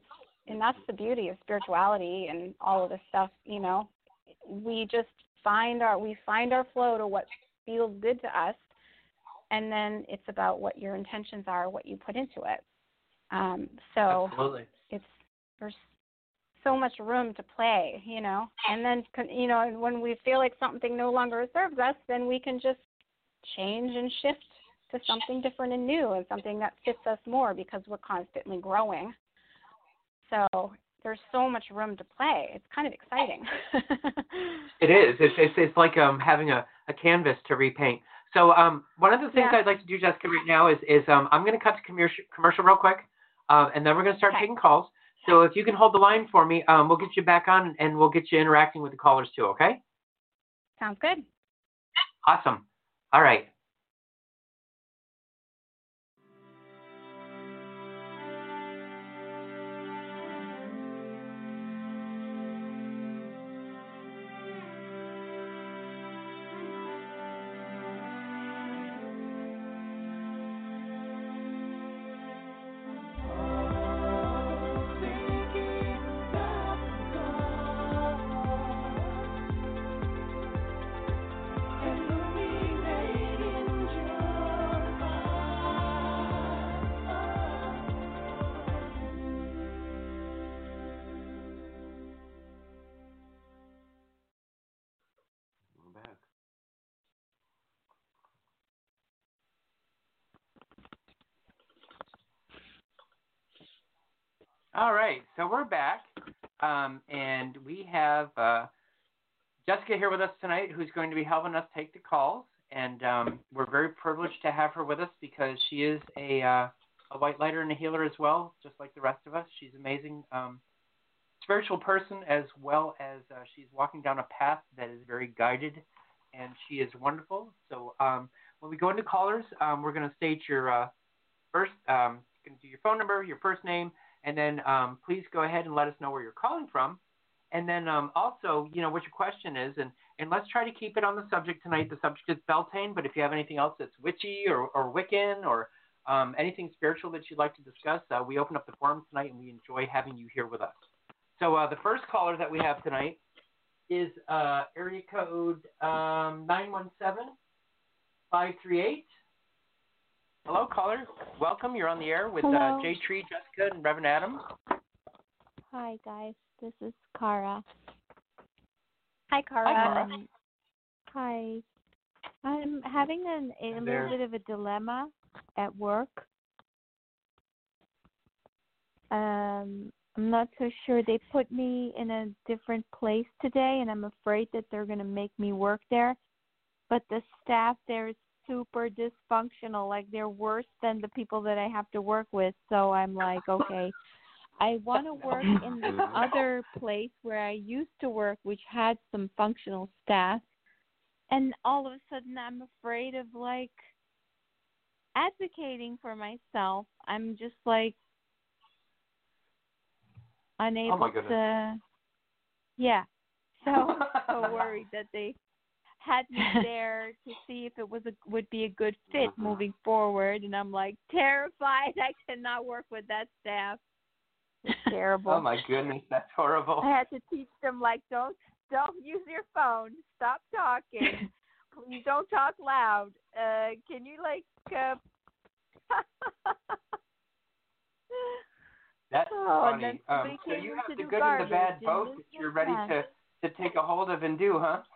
and that's the beauty of spirituality and all of this stuff. You know, we just find our we find our flow to what feels good to us, and then it's about what your intentions are, what you put into it. Um, so Absolutely. it's there's so much room to play, you know, and then, you know, when we feel like something no longer serves us, then we can just change and shift to something different and new and something that fits us more because we're constantly growing. So there's so much room to play. It's kind of exciting. It is. It's it's, it's like um, having a, a canvas to repaint. So um, one of the things Yeah. I'd like to do, Jessica, right now is, is um, I'm going to cut to commercial, commercial real quick, uh, and then we're going to start Okay. taking calls. So if you can hold the line for me, um, we'll get you back on, and we'll get you interacting with the callers too, okay? Sounds good. Awesome. All right. I'm back. All right. So we're back, um, and we have uh, Jessica here with us tonight, who's going to be helping us take the calls. And um, we're very privileged to have her with us because she is a uh, a white lighter and a healer as well, just like the rest of us. She's an amazing um, spiritual person, as well as uh, she's walking down a path that is very guided, and she is wonderful. So um, when we go into callers, um, we're going to state your uh, first, um, going to do your phone number, your first name, and then um, please go ahead and let us know where you're calling from. And then um, also, you know, what your question is, and, and let's try to keep it on the subject tonight. The subject is Beltane, but if you have anything else that's witchy or, or Wiccan or um, anything spiritual that you'd like to discuss, uh, we open up the forum tonight, and we enjoy having you here with us. So uh, the first caller that we have tonight is uh, area code um, nine one seven, five three eight. Hello, caller. Welcome. You're on the air with uh, Hello. Jay Tree, Jessica, and Reverend Adam. Hi, guys. This is Kara. Hi, Cara. Hi, Cara. Um, hi. I'm having an, a Hi little there. bit of a dilemma at work. Um, I'm not so sure. They put me in a different place today, and I'm afraid that they're going to make me work there. But the staff there is super dysfunctional. Like, they're worse than the people that I have to work with. So I'm like, okay. I want to work in the other place where I used to work, which had some functional staff. And all of a sudden, I'm afraid of, like, advocating for myself. I'm just, like, unable Oh, my goodness. to, yeah. So, so worried that they had me there to see if it was a would be a good fit moving forward. And I'm, like, terrified. I cannot work with that staff. It's terrible. Oh, my goodness. That's horrible. I had to teach them, like, don't don't use your phone. Stop talking. Please don't talk loud. Uh, can you, like, uh... That's oh, and funny. then Um, somebody so came you in have to the do good and the bad garbage, and both this that you're was ready that. to, to take a hold of and do, huh?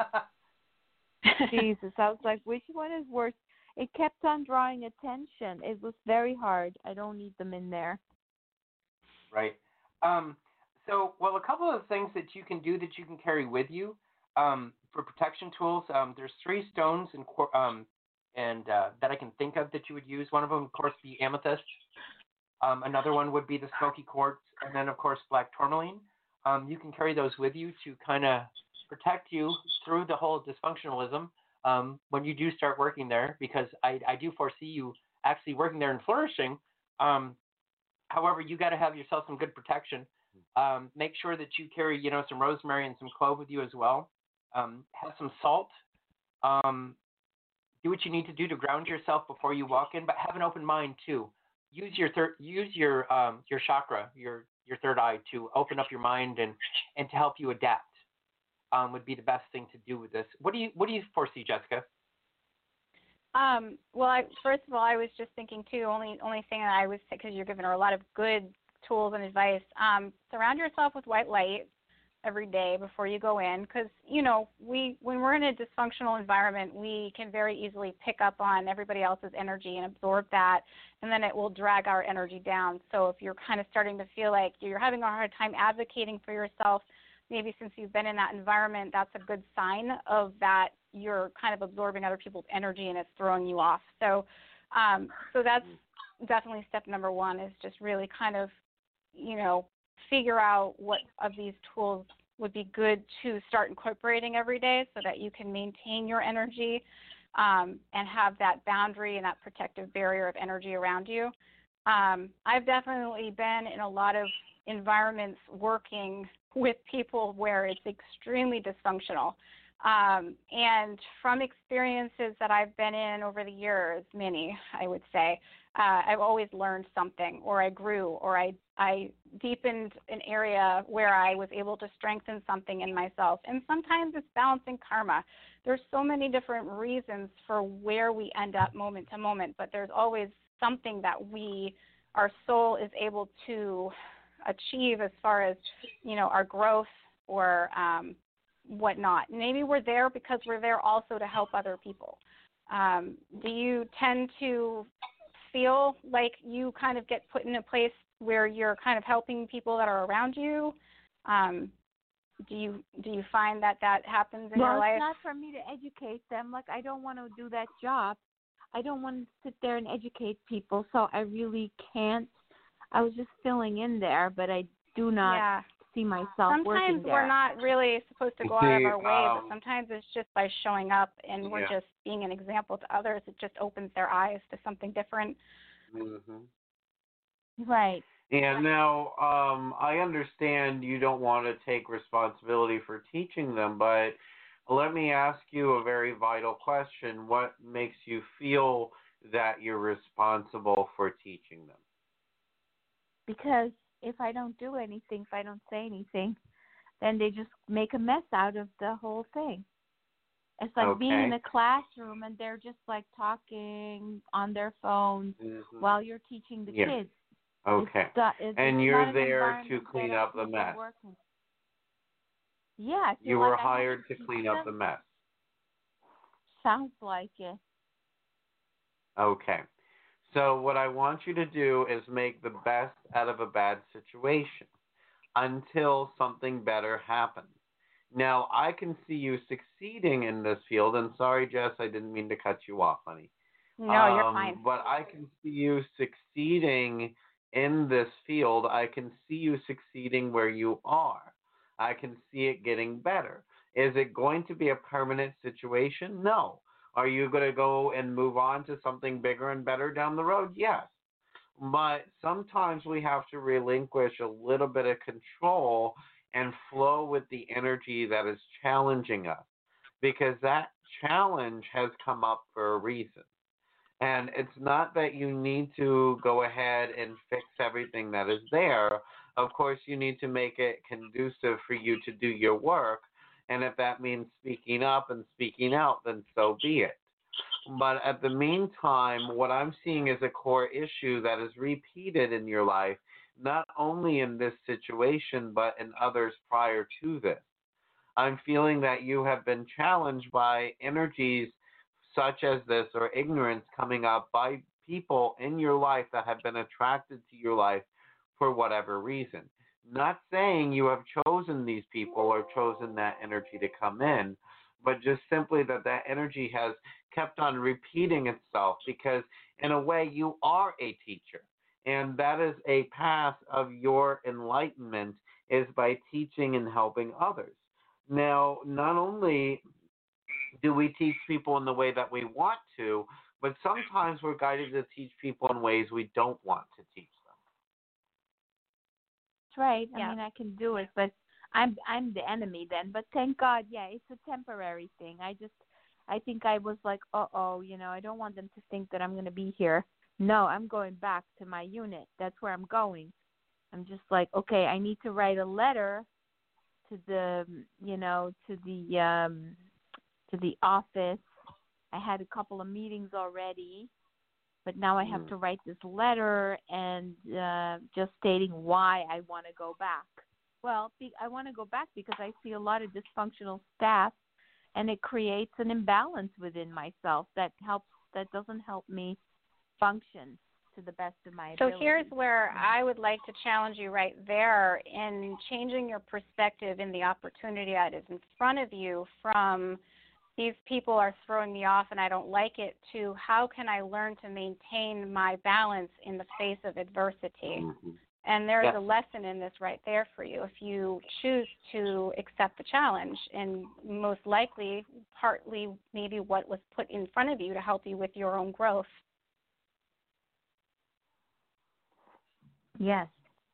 Jesus, I was like, which one is worse? It kept on drawing attention. It was very hard. I don't need them in there. Right. Um, so, well, a couple of things that you can do that you can carry with you um, for protection tools. Um, there's three stones and um, and uh, that I can think of that you would use. One of them, of course, be amethyst. Um, another one would be the smoky quartz, and then, of course, black tourmaline. Um, you can carry those with you to kind of protect you through the whole dysfunctionalism um, when you do start working there, because I, I do foresee you actually working there and flourishing. Um, however, you got to have yourself some good protection. Um, make sure that you carry, you know, some rosemary and some clove with you as well. Um, have some salt. Um, do what you need to do to ground yourself before you walk in, but have an open mind too. use your third use your um, your chakra, your your third eye, to open up your mind and and to help you adapt. Um, would be the best thing to do with this. What do you what do you foresee, Jessica? Um, well, I, first of all, I was just thinking too. Only only thing that I was, because you're giving her a lot of good tools and advice. Um, surround yourself with white light every day before you go in, because you know we when we're in a dysfunctional environment, we can very easily pick up on everybody else's energy and absorb that, and then it will drag our energy down. So if you're kind of starting to feel like you're having a hard time advocating for yourself, maybe since you've been in that environment, that's a good sign of that you're kind of absorbing other people's energy and it's throwing you off. So, um, so that's definitely step number one, is just really kind of, you know, figure out what of these tools would be good to start incorporating every day so that you can maintain your energy um, and have that boundary and that protective barrier of energy around you. Um, I've definitely been in a lot of environments working with people where it's extremely dysfunctional. Um, and from experiences that I've been in over the years, many, I would say, uh, I've always learned something, or I grew, or I, I deepened an area where I was able to strengthen something in myself. And sometimes it's balancing karma. There's so many different reasons for where we end up moment to moment, but there's always something that we, our soul is able to achieve as far as, you know, our growth or um, whatnot. Maybe we're there because we're there also to help other people. Um, do you tend to feel like you kind of get put in a place where you're kind of helping people that are around you? Um, do you do you find that that happens in well, your life? Well, it's not for me to educate them. Like, I don't want to do that job. I don't want to sit there and educate people, so I really can't. I was just filling in there, but I do not yeah. see myself sometimes working there. We're not really supposed to go See, out of our way, um, but sometimes it's just by showing up and we're yeah. just being an example to others. It just opens their eyes to something different. Mm-hmm. Right. And now, um, I understand you don't want to take responsibility for teaching them, but let me ask you a very vital question. What makes you feel that you're responsible for teaching them? Because if I don't do anything, if I don't say anything, then they just make a mess out of the whole thing. It's like okay. being in a classroom and they're just like talking on their phones mm-hmm. while you're teaching the yeah. kids. Okay. It's, it's, and it's you're not there to clean that up the mess. Working. Yeah. I feel You like were I hired to to clean them. up the mess. Sounds like it. Okay. So what I want you to do is make the best out of a bad situation until something better happens. Now, I can see you succeeding in this field, and sorry, Jess, I didn't mean to cut you off, honey. No, um, you're fine. But I can see you succeeding in this field. I can see you succeeding where you are. I can see it getting better. Is it going to be a permanent situation? No. Are you going to go and move on to something bigger and better down the road? Yes. But sometimes we have to relinquish a little bit of control and flow with the energy that is challenging us, because that challenge has come up for a reason. And it's not that you need to go ahead and fix everything that is there. Of course, you need to make it conducive for you to do your work. And if that means speaking up and speaking out, then so be it. But at the meantime, what I'm seeing is a core issue that is repeated in your life, not only in this situation, but in others prior to this. I'm feeling that you have been challenged by energies such as this, or ignorance coming up by people in your life that have been attracted to your life for whatever reason. Not saying you have chosen these people or chosen that energy to come in, but just simply that that energy has kept on repeating itself, because in a way you are a teacher. And that is a path of your enlightenment, is by teaching and helping others. Now, not only do we teach people in the way that we want to, but sometimes we're guided to teach people in ways we don't want to teach them. That's right. Yeah. I mean, I can do it, but I'm I'm the enemy then. But thank God, yeah, it's a temporary thing. I just, I think I was like, uh-oh, you know, I don't want them to think that I'm going to be here no, I'm going back to my unit. That's where I'm going. I'm just like, okay, I need to write a letter to the, you know, to the um, to the office. I had a couple of meetings already, but now I have Mm. to write this letter and uh, just stating why I want to go back. Well, be, I want to go back because I see a lot of dysfunctional staff, and it creates an imbalance within myself that helps that doesn't help me function to the best of my So ability. here's where I would like to challenge you right there in changing your perspective in the opportunity that is in front of you from these people are throwing me off and I don't like it to how can I learn to maintain my balance in the face of adversity. Mm-hmm. And there's Yes. a lesson in this right there for you if you choose to accept the challenge, and most likely partly maybe what was put in front of you to help you with your own growth. Yes.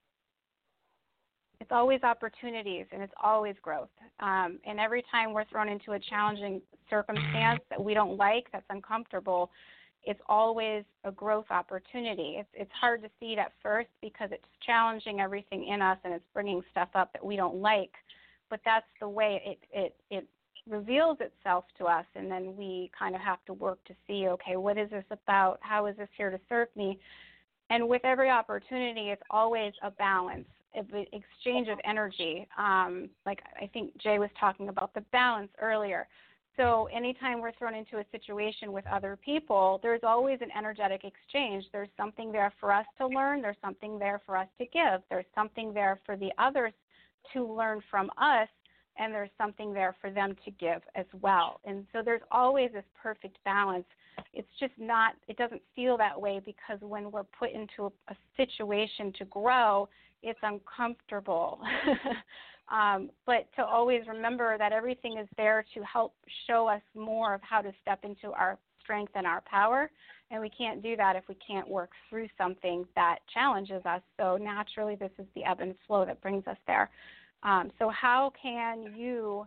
It's always opportunities and it's always growth. Um, and every time we're thrown into a challenging circumstance that we don't like, that's uncomfortable, it's always a growth opportunity. It's, it's hard to see it at first because it's challenging everything in us and it's bringing stuff up that we don't like. But that's the way it, it, it reveals itself to us, and then we kind of have to work to see, okay, what is this about? How is this here to serve me? And with every opportunity, it's always a balance, an exchange of energy. Um, like I think Jay was talking about the balance earlier. So anytime we're thrown into a situation with other people, there's always an energetic exchange. There's something there for us to learn. There's something there for us to give. There's something there for the others to learn from us, and there's something there for them to give as well. And so there's always this perfect balance. It's just not, it doesn't feel that way because when we're put into a, a situation to grow, it's uncomfortable. um, but to always remember that everything is there to help show us more of how to step into our strength and our power. And we can't do that if we can't work through something that challenges us. So naturally, this is the ebb and flow that brings us there. Um, so how can you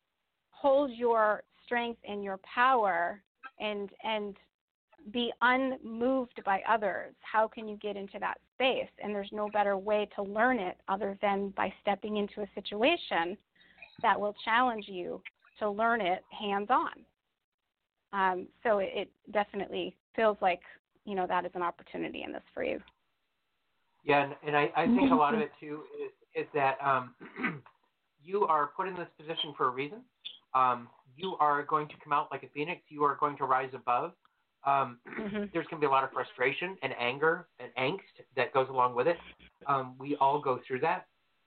hold your strength and your power and and be unmoved by others? How can you get into that space? And there's no better way to learn it other than by stepping into a situation that will challenge you to learn it hands-on. Um, so it, it definitely feels like, you know, that is an opportunity in this for you. Yeah, and, and I, I think a lot of it, too, is, is that um, you are put in this position for a reason. Um, you are going to come out like a phoenix. You are going to rise above. Um, Mm-hmm. There's going to be a lot of frustration and anger and angst that goes along with it. Um, we all go through that.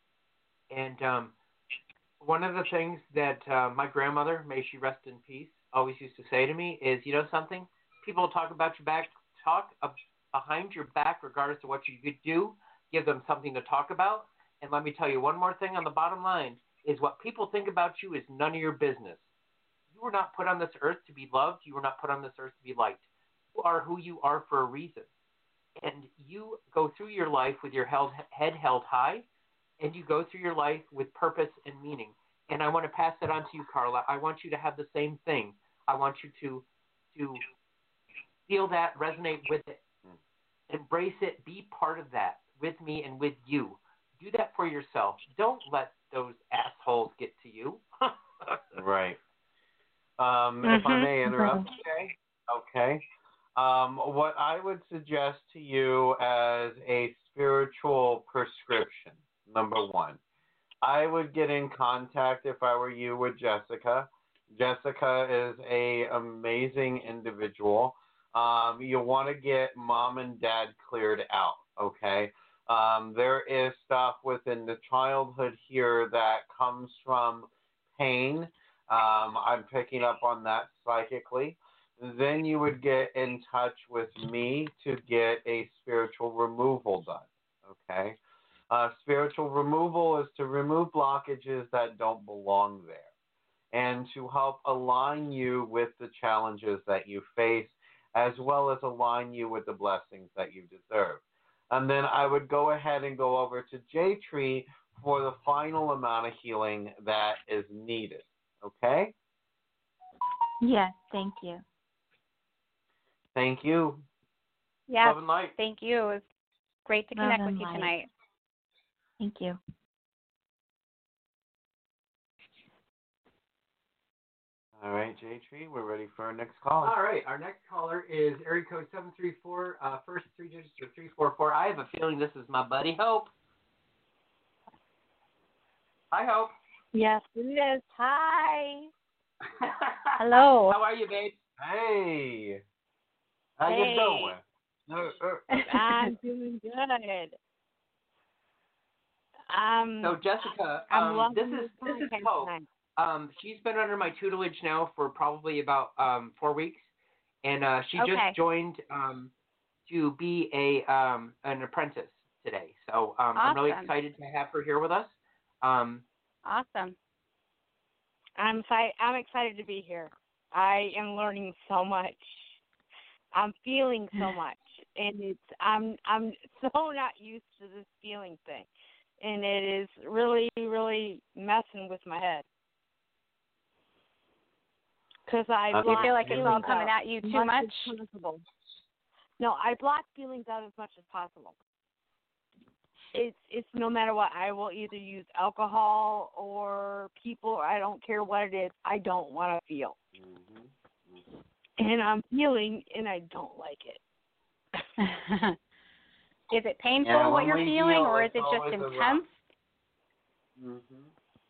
And um, one of the things that uh, my grandmother, may she rest in peace, always used to say to me is, you know something? People talk about your back, talk uh, behind your back regardless of what you could do. Give them something to talk about. And let me tell you one more thing on the bottom line is what people think about you is none of your business. You were not put on this earth to be loved. You were not put on this earth to be liked. You are who you are for a reason. And you go through your life with your held, head held high, and you go through your life with purpose and meaning. And I want to pass that on to you, Carla. I want you to have the same thing. I want you to to feel that, resonate with it, embrace it, be part of that with me and with you. Do that for yourself. Don't let those assholes get to you. Right. Um, Mm-hmm. If I may interrupt, okay? Okay. Um, what I would suggest to you as a spiritual prescription, number one, I would get in contact if I were you with Jessica. Jessica is a amazing individual. Um, you want to get mom and dad cleared out, okay? Um, there is stuff within the childhood here that comes from pain. Um, I'm picking up on that psychically. Then you would get in touch with me to get a spiritual removal done, okay? Uh, spiritual removal is to remove blockages that don't belong there and to help align you with the challenges that you face as well as align you with the blessings that you deserve. And then I would go ahead and go over to J-Tree for the final amount of healing that is needed. Okay? Yes, thank you. Thank you. Yes. Love and light. Thank you. It was great to Love connect and with you light. tonight. Thank you. All right, J Tree, we're ready for our next call. All right, our next caller is area code seven three four, uh, first three digits are three four four. I have a feeling this is my buddy Hope. Hi, Hope. Yes, it is. Hi. Hello. How are you, babe? Hey. How Hey. you doing? No, uh, I'm doing good. Um, So, Jessica, I'm um, loving this is this this is podcast Hope. tonight. Um, she's been under my tutelage now for probably about um, four weeks, and uh, she Okay. just joined um, to be a um, an apprentice today. So um, I'm really Awesome. excited to have her here with us. Um, Awesome. I'm excited. I'm excited to be here. I am learning so much. I'm feeling so much, and it's I'm I'm so not used to this feeling thing, and it is really really messing with my head. Because I Do you Do you block feel like it's all feelings coming out at you as too much? as possible. No, I block feelings out as much as possible. It's it's no matter what. I will either use alcohol or people. I don't care what it is. I don't want to feel, mm-hmm. and I'm feeling, and I don't like it. Is it painful Yeah, what when you're we feeling, feel, or is it's it just always a intense? Mm-hmm.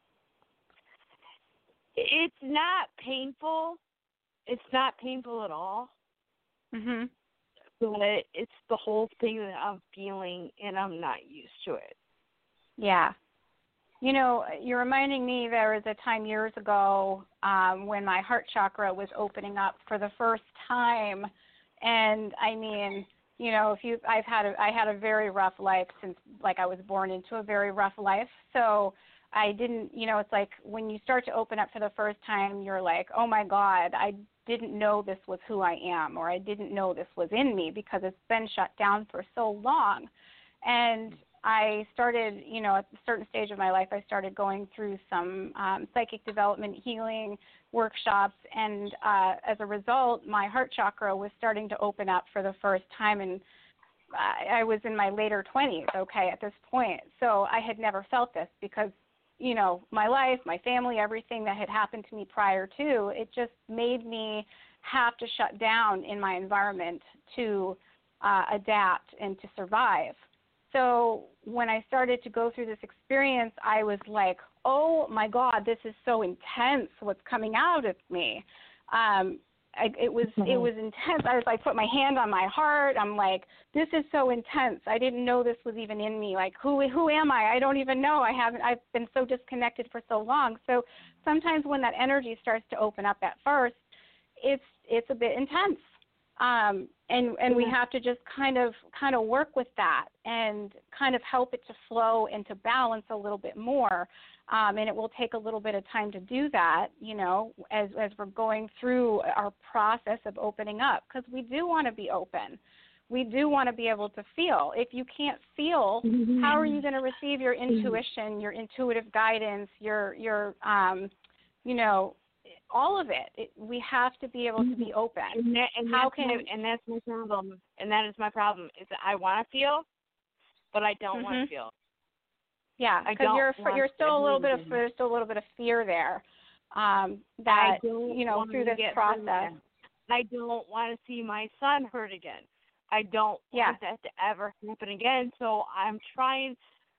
It's not painful. It's not painful at all. Mhm. But it's the whole thing that I'm feeling, and I'm not used to it. Yeah. You know, you're reminding me there was a time years ago um, when my heart chakra was opening up for the first time, and I mean, you know, if you, I've had a, I had a very rough life since, like, I was born into a very rough life, so I didn't, you know, it's like when you start to open up for the first time, you're like, oh my God, I didn't know this was who I am, or I didn't know this was in me because it's been shut down for so long. And I started, you know, at a certain stage of my life, I started going through some um, psychic development healing workshops, and uh, as a result, my heart chakra was starting to open up for the first time, and I, I was in my later twenties, okay, at this point. So I had never felt this because, you know, my life, my family, everything that had happened to me prior to, it just made me have to shut down in my environment to uh, adapt and to survive. So when I started to go through this experience, I was like, oh my God, this is so intense what's coming out of me. Um, I, it was it was intense. I was like, put my hand on my heart. I'm like, this is so intense. I didn't know this was even in me. Like, who who am I? I don't even know. I haven't. I've been so disconnected for so long. So sometimes when that energy starts to open up at first, it's it's a bit intense. Um, and and we have to just kind of kind of work with that and kind of help it to flow and to balance a little bit more. Um, and it will take a little bit of time to do that, you know, as as we're going through our process of opening up, because we do want to be open. We do want to be able to feel. If you can't feel, how are you going to receive your intuition, your intuitive guidance, your your um, you know, all of it? it we have to be able to be open. And, that, and how that's can my, and that's my problem. And that is my problem. Is that I want to feel, but I don't mm-hmm. want to feel. Yeah, because you're you're still a little bit of there's still a little bit of fear there. Um, that you know through this process. I don't want to see my son hurt again. I don't yeah. want that to ever happen again. So I'm trying.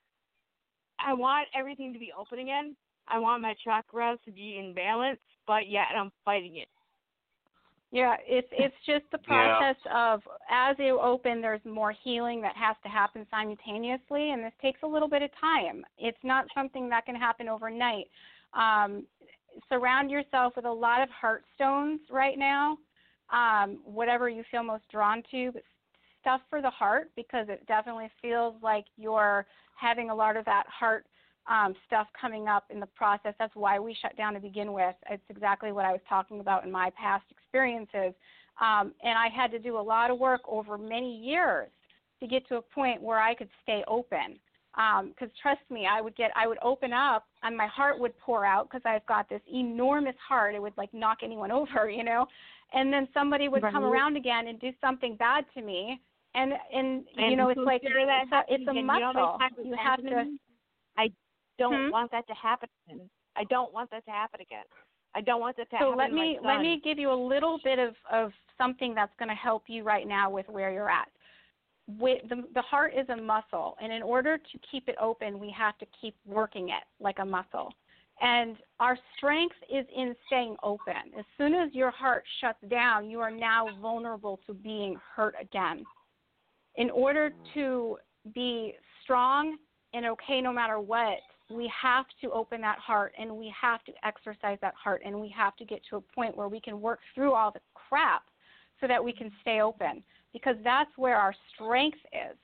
I want everything to be open again. I want my chakras to be in balance, but yet I'm fighting it. Yeah, it's it's just the process yeah. of as you open, there's more healing that has to happen simultaneously, and this takes a little bit of time. It's not something that can happen overnight. Um, surround yourself with a lot of heart stones right now, um, whatever you feel most drawn to, but stuff for the heart, because it definitely feels like you're having a lot of that heart Um, stuff coming up in the process. That's why we shut down to begin with. It's exactly what I was talking about in my past experiences. Um, and I had to do a lot of work over many years to get to a point where I could stay open. Because um, trust me, I would get, I would open up and my heart would pour out because I've got this enormous heart. It would like knock anyone over, you know. And then somebody would right. come around again and do something bad to me. And and, And you know, it's so like sure that it's a, happens it's a again. You know how many muscle. times it's You have happened to. me? I don't Hmm? want that to happen again. I don't want that to happen again. I don't want that to So happen let to my me son. let me give you a little bit of, of something that's going to help you right now with where you're at. With the, the heart is a muscle, and in order to keep it open, we have to keep working it like a muscle. And our strength is in staying open. As soon as your heart shuts down, you are now vulnerable to being hurt again. In order to be strong and okay no matter what, we have to open that heart, and we have to exercise that heart, and we have to get to a point where we can work through all the crap so that we can stay open, because that's where our strength is.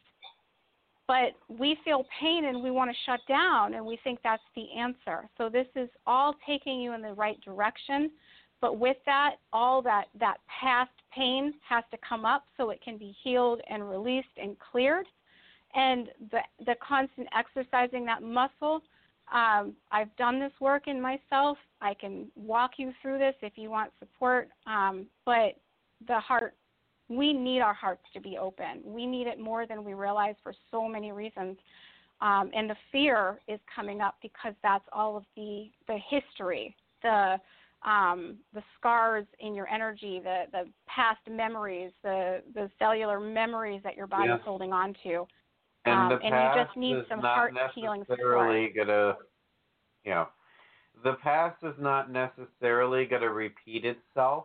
But we feel pain and we want to shut down, and we think that's the answer. So this is all taking you in the right direction. But with that, all that, that past pain has to come up so it can be healed and released and cleared. And the, the constant exercising that muscle, um, I've done this work in myself. I can walk you through this if you want support. Um, but the heart, we need our hearts to be open. We need it more than we realize for so many reasons. Um, and the fear is coming up because that's all of the, the history, the um, the scars in your energy, the, the past memories, the, the cellular memories that your body's Yes. holding on to. And Um, the and past you just need is some not heart healing support. necessarily gonna, you know, the past is not necessarily gonna repeat itself.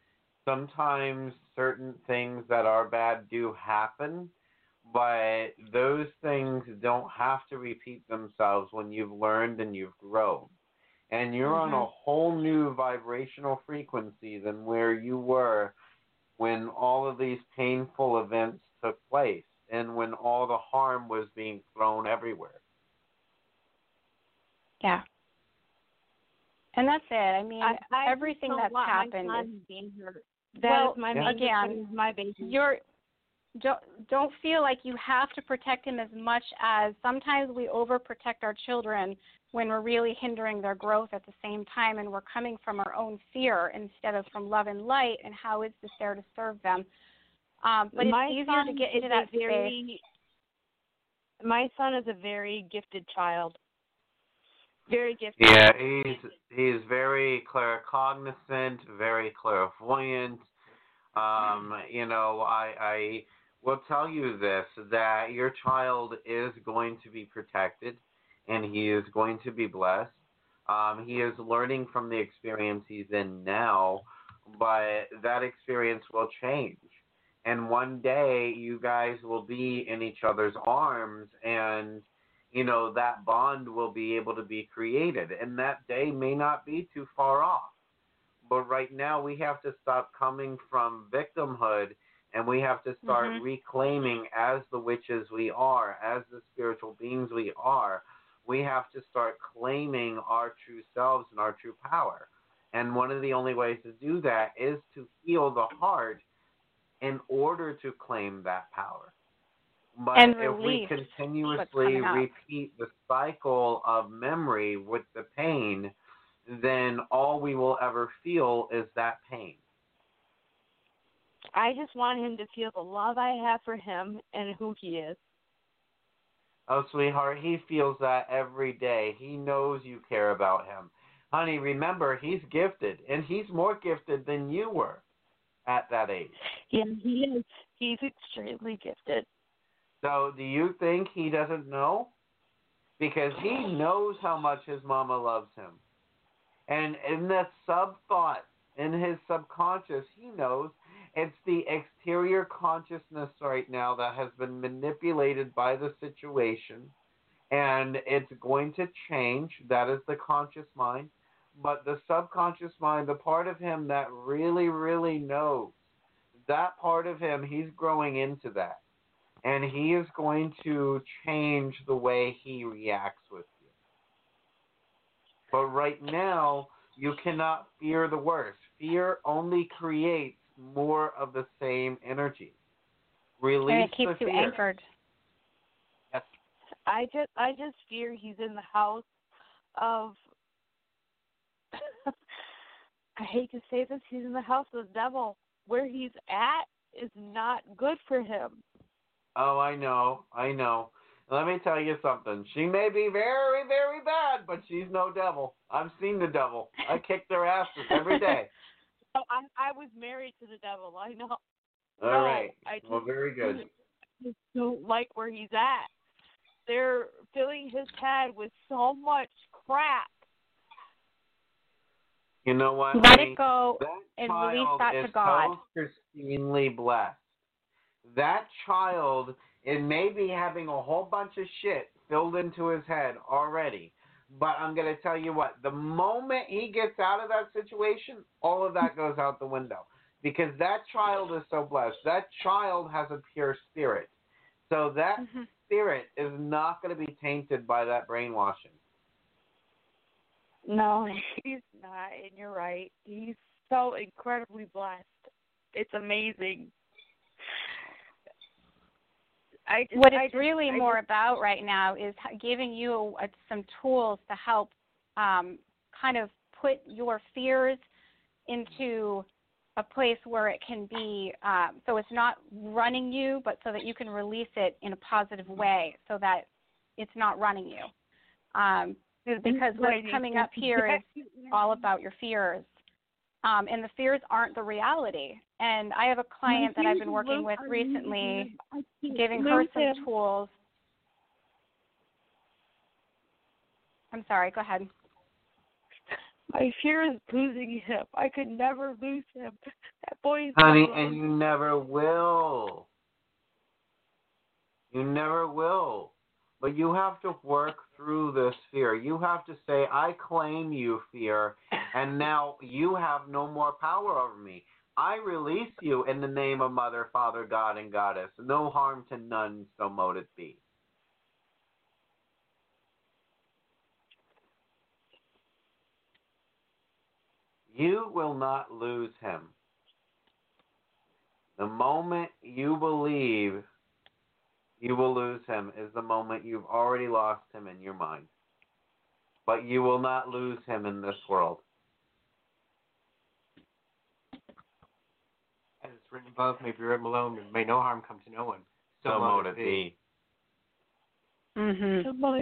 Sometimes certain things that are bad do happen, but those things don't have to repeat themselves when you've learned and you've grown. And you're Mm-hmm. on a whole new vibrational frequency than where you were when all of these painful events took place and when all the harm was being thrown everywhere. Yeah. And that's it. I mean, I, I everything don't that's want happened my is son being hurt. That well, is my yeah. main again, concern, is my baby. you're don't don't feel like you have to protect him as much as sometimes we overprotect our children when we're really hindering their growth at the same time, and we're coming from our own fear instead of from love and light, and how is this there to serve them. Um, but my it's easier son to get into is that a very, space. My son is a very gifted child. Very gifted. Yeah, he's he's very claircognizant, very clairvoyant. Um, you know, I, I will tell you this, that your child is going to be protected, and he is going to be blessed. Um, he is learning from the experience he's in now, but that experience will change. And one day, you guys will be in each other's arms, and you know, that bond will be able to be created. And that day may not be too far off. But right now we have to stop coming from victimhood, and we have to start Mm-hmm. reclaiming, as the witches we are, as the spiritual beings we are, we have to start claiming our true selves and our true power. And one of the only ways to do that is to heal the heart in order to claim that power. But And if we release continuously what's coming up. repeat the cycle of memory with the pain, then all we will ever feel is that pain. I just want him to feel the love I have for him and who he is. Oh, sweetheart, he feels that every day. He knows you care about him. Honey, remember, he's gifted, and he's more gifted than you were at that age. Yeah, he is. He's extremely gifted. So do you think he doesn't know? Because he knows how much his mama loves him. And in that sub-thought, in his subconscious, he knows it's the exterior consciousness right now that has been manipulated by the situation, and it's going to change. That is the conscious mind. But the subconscious mind, the part of him that really, really knows, that part of him, he's growing into that. And he is going to change the way he reacts with you. But right now, you cannot fear the worst. Fear only creates more of the same energy. Release And it keeps the you fear. anchored. Yes. I just, I just fear he's in the house of. I hate to say this, he's in the house of the devil. Where he's at is not good for him. Oh, I know, I know. Let me tell you something. She may be very, very bad, but she's no devil. I've seen the devil. I kick their asses every day. Oh, I I was married to the devil. I know. All no, right. I just, Well, very good. I just don't like where he's at. They're filling his head with so much crap. You know what? Let I mean, it go that and child release that is to God. so pristinely blessed. That child is maybe having a whole bunch of shit filled into his head already. But I'm going to tell you what, the moment he gets out of that situation, all of that goes out the window. Because that child is so blessed. That child has a pure spirit. So that Mm-hmm. spirit is not going to be tainted by that brainwashing. No, he's not, and you're right. He's so incredibly blessed. It's amazing. I just, What I it's just, really I more just, about right now is h- giving you uh, some tools to help um, kind of put your fears into a place where it can be, um, so it's not running you, but so that you can release it in a positive way so that it's not running you. Um, because what's coming up here is all about your fears. Um, and the fears aren't the reality. And I have a client that I've been working with recently, giving her some tools. I'm sorry, go ahead. My fear is losing him. I could never lose him. That boy is Honey, so and you never will. You never will. But you have to work through this fear. You have to say, I claim you, fear, and now you have no more power over me. I release you in the name of Mother, Father, God, and Goddess. No harm to none, so mote it be. You will not lose him. The moment you believe you will lose him is the moment you've already lost him in your mind. But you will not lose him in this world. As it's written above, may be read below, and may no harm come to no one. So, so mote it be. Mm-hmm.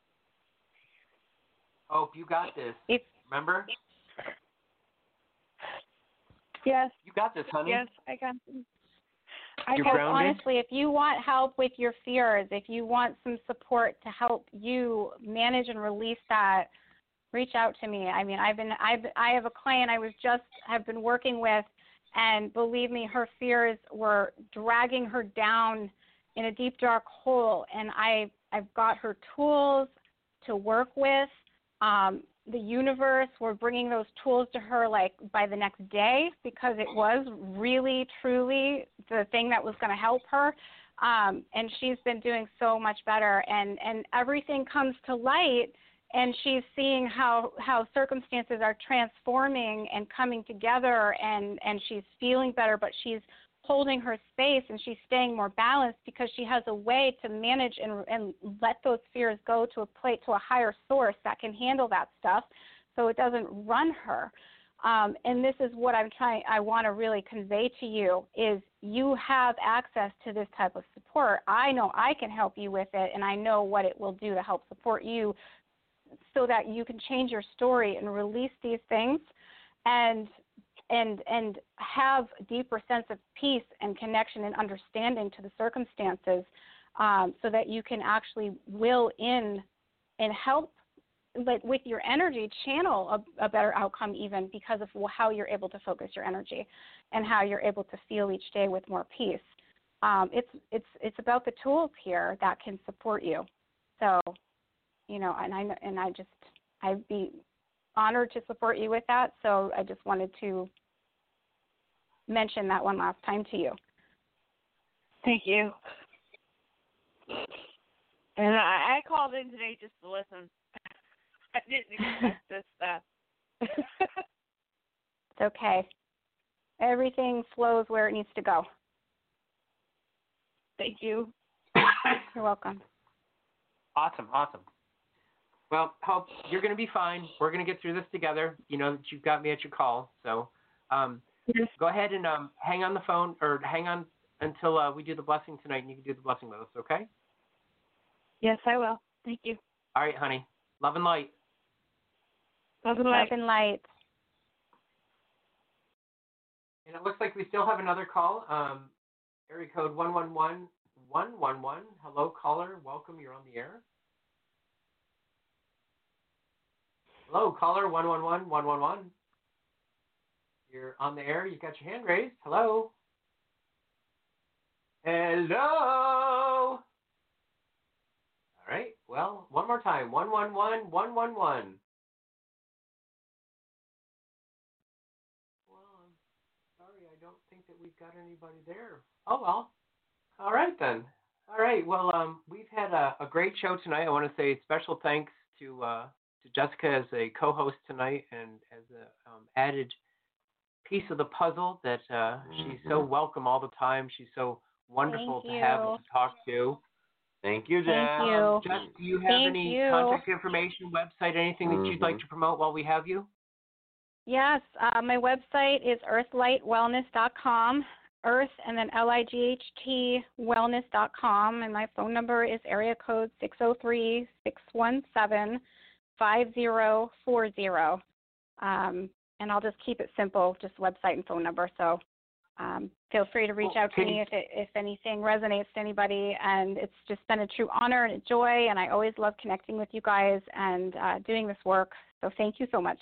Hope, you got this. If, Remember? Yes. You got this, honey. Yes, I got this. You're Because grounded? honestly, if you want help with your fears, if you want some support to help you manage and release that, reach out to me. I mean, I've been, I've, I have a client I was just have been working with, and believe me, her fears were dragging her down in a deep, dark hole. And I, I've got her tools to work with. Um, the universe, we're bringing those tools to her like by the next day because it was really, truly the thing that was going to help her. Um, and she's been doing so much better, and, and everything comes to light, and she's seeing how, how circumstances are transforming and coming together, and, and she's feeling better, but she's holding her space and she's staying more balanced because she has a way to manage and, and let those fears go to a plate, to a higher source that can handle that stuff so it doesn't run her. Um, and this is what I'm trying, I want to really convey to you is you have access to this type of support. I know I can help you with it, and I know what it will do to help support you so that you can change your story and release these things and and and have a deeper sense of peace and connection and understanding to the circumstances, um, so that you can actually will in and help, like with your energy, channel a, a better outcome even because of how you're able to focus your energy and how you're able to feel each day with more peace. Um, it's it's it's about the tools here that can support you. So, you know, and I and I just I'd be honored to support you with that. So I just wanted to mention that one last time to you. Thank you. And I, I called in today just to listen. I didn't expect this stuff. It's okay. Everything flows where it needs to go. Thank you. You're welcome. Awesome, awesome. Well, Hope, you're going to be fine. We're going to get through this together. You know that you've got me at your call. So um, Yes. go ahead and um, hang on the phone or hang on until uh, we do the blessing tonight, and you can do the blessing with us, okay? Yes, I will. Thank you. All right, honey. Love and light. Love and Love light. and light. And it looks like we still have another call. Um, area code one one one, one one one. Hello, caller. Welcome. You're on the air. Hello, caller. one one one, one one one. You're on the air. You've got your hand raised. Hello. Hello. All right. Well, one more time. one one one, one one one. Well, I'm sorry. I don't think that we've got anybody there. Oh, well. All right, then. All right. Well, um, we've had a, a great show tonight. I want to say special thanks to uh, to Jessica as a co-host tonight and as a um, added piece of the puzzle that uh, Mm-hmm. she's so welcome all the time. She's so wonderful Thank to have you. and to talk to. Thank you, Jess. Thank you. Jess, do you have Thank any you. contact information, website, anything that you'd Mm-hmm. like to promote while we have you? Yes, uh, my website is earthlight wellness dot com, earth and then L I G H T wellness dot com, and my phone number is area code six oh three, six one seven, five oh four oh. Um, and I'll just keep it simple, just website and phone number. So um, feel free to reach Well, out to can me you- if it, if anything resonates to anybody. And it's just been a true honor and a joy, and I always love connecting with you guys and uh, doing this work. So thank you so much.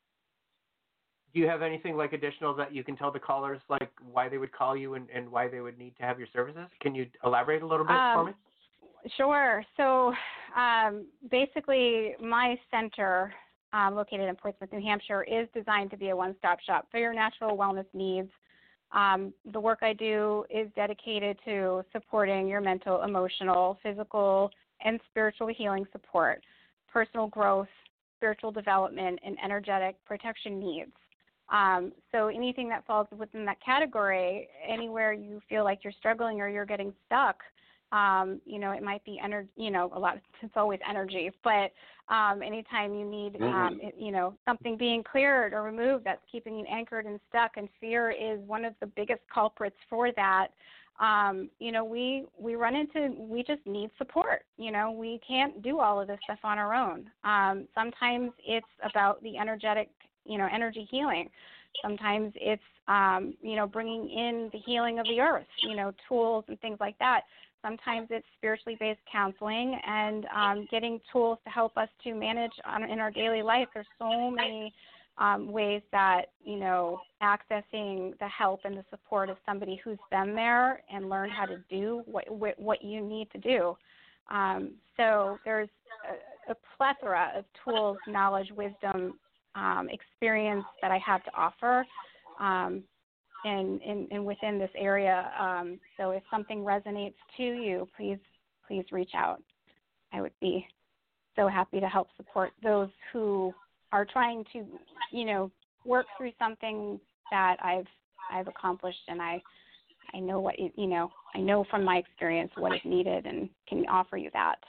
Do you have anything like additional that you can tell the callers, like why they would call you and, and why they would need to have your services? Can you elaborate a little bit Um, for me? Sure. So um, basically, my center, um, located in Portsmouth, New Hampshire, is designed to be a one-stop shop for your natural wellness needs. Um, the work I do is dedicated to supporting your mental, emotional, physical, and spiritual healing support, personal growth, spiritual development, and energetic protection needs. Um, so anything that falls within that category, anywhere you feel like you're struggling or you're getting stuck, um, you know, it might be energy, you know, a lot, it's always energy, but um, anytime you need, um, it, you know, something being cleared or removed that's keeping you anchored and stuck, and fear is one of the biggest culprits for that. Um, you know, we, we run into, we just need support. You know, we can't do all of this stuff on our own. Um, sometimes it's about the energetic, you know, energy healing. Sometimes it's, um, you know, bringing in the healing of the earth, you know, tools and things like that. Sometimes it's spiritually based counseling and um, getting tools to help us to manage on, in our daily life. There's so many um, ways that, you know, accessing the help and the support of somebody who's been there and learned how to do what, what, what you need to do. Um, so there's a, a plethora of tools, knowledge, wisdom, um, experience that I have to offer. Um, And, and, and within this area. Um, so if something resonates to you, please, please reach out. I would be so happy to help support those who are trying to, you know, work through something that I've, I've accomplished, and I, I know what, it, you know, I know from my experience what is needed and can offer you that.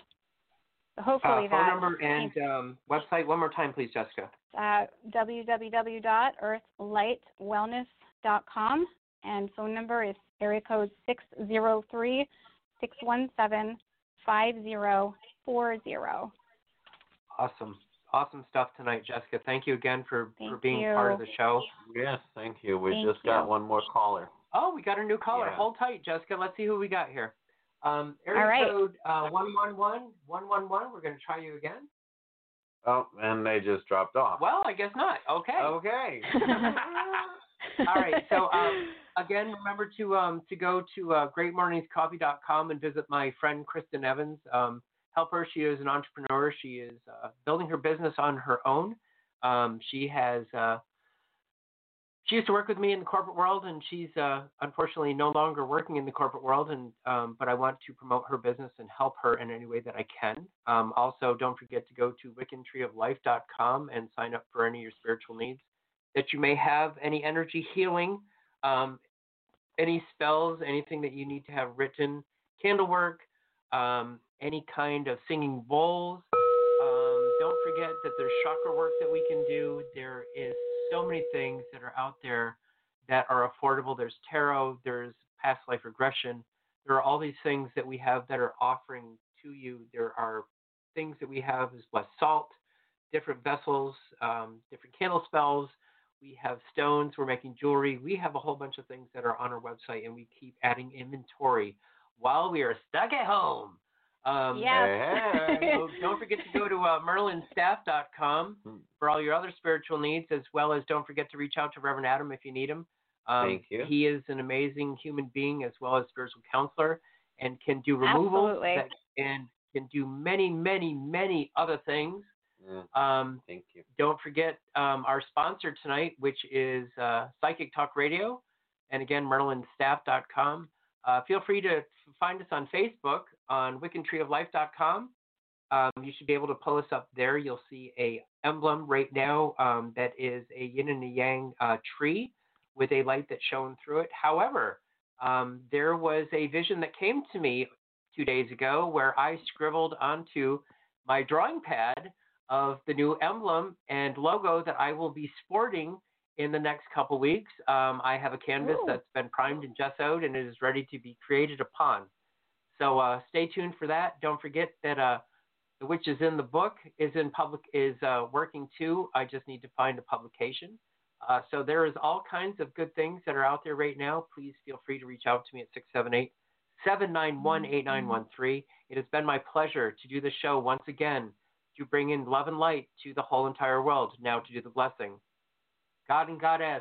So hopefully Uh, phone that. number and um, website one more time, please, Jessica. Uh, w w w dot earth light wellness dot com, and phone number is area code six oh three, six one seven, five oh four oh. Awesome. Awesome stuff tonight, Jessica. Thank you again for, Thank for being you. part of the show. Yes, thank you. We Thank just got you. one more caller. Oh, we got a new caller. Yeah. Hold tight, Jessica. Let's see who we got here. Um, area All right. code uh, one one one, one one one. We're going to try you again. Oh, and they just dropped off. Well, I guess not. Okay. Okay. All right. So um, again, remember to um, to go to uh, great mornings coffee dot com and visit my friend Kristen Evans. Um, help her. She is an entrepreneur. She is uh, building her business on her own. Um, she has uh, she used to work with me in the corporate world, and she's uh, unfortunately no longer working in the corporate world. And um, but I want to promote her business and help her in any way that I can. Um, also, don't forget to go to wiccan tree of life dot com and sign up for any of your spiritual needs that you may have, any energy healing, um, any spells, anything that you need to have written, candle work, um, any kind of singing bowls. Um, don't forget that there's chakra work that we can do. There is so many things that are out there that are affordable. There's tarot, there's past life regression. There are all these things that we have that are offering to you. There are things that we have as blessed salt, different vessels, um, different candle spells. We have stones. We're making jewelry. We have a whole bunch of things that are on our website, and we keep adding inventory while we are stuck at home. Um, yes. so don't forget to go to uh, merlin staff dot com for all your other spiritual needs, as well as don't forget to reach out to Reverend Adam if you need him. Um, Thank you. He is an amazing human being as well as spiritual counselor, and can do removal Absolutely. that, and can do many, many, many other things. Yeah. Um, Thank you. don't forget um, our sponsor tonight, which is uh, Psychic Talk Radio, and again, merlin staff dot com. Uh, feel free to find us on Facebook on wiccan tree of life dot com. Um, you should be able to pull us up there. You'll see a emblem right now um, that is a yin and a yang uh, tree with a light that's shone through it. However, um, there was a vision that came to me two days ago where I scribbled onto my drawing pad of the new emblem and logo that I will be sporting in the next couple weeks. Um, I have a canvas Ooh. that's been primed and gessoed, and it is ready to be created upon. So uh, stay tuned for that. Don't forget that uh, The Witch is in the book is in public is uh, working too. I just need to find a publication. Uh, so there is all kinds of good things that are out there right now. Please feel free to reach out to me at six seven eight, seven nine one, eight nine one three. It has been my pleasure to do the show once again, to bring in love and light to the whole entire world. Now to do the blessing. God and Goddess,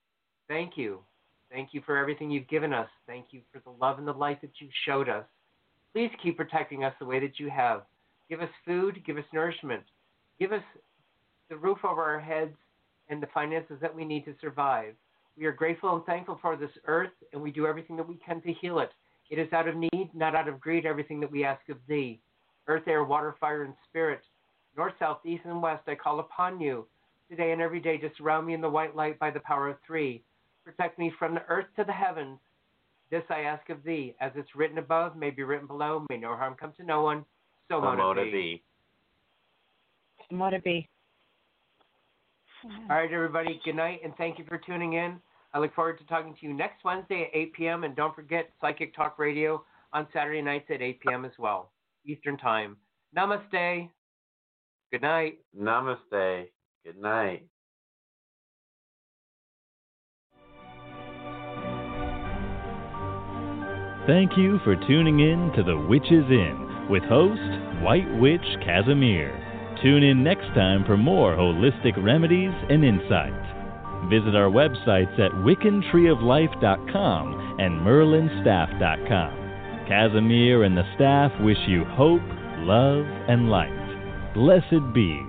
thank you. Thank you for everything you've given us. Thank you for the love and the light that you showed us. Please keep protecting us the way that you have. Give us food, give us nourishment. Give us the roof over our heads and the finances that we need to survive. We are grateful and thankful for this earth, and we do everything that we can to heal it. It is out of need, not out of greed, everything that we ask of thee. Earth, air, water, fire, and spirit. North, south, east, and west, I call upon you. Today and every day, just surround me in the white light by the power of three. Protect me from the earth to the heavens. This I ask of thee. As it's written above, may be written below. May no harm come to no one. So mote it be. Mote it be. All right, everybody. Good night, and thank you for tuning in. I look forward to talking to you next Wednesday at eight p.m. And don't forget Psychic Talk Radio on Saturday nights at eight p.m. as well, Eastern Time. Namaste. Good night. Namaste. Good night. Thank you for tuning in to The Witch's Inn with host White Witch Casimir. Tune in next time for more holistic remedies and insight. Visit our websites at wiccan tree of life dot com and merlin staff dot com. Casimir and the staff wish you hope, love, and light. Blessed be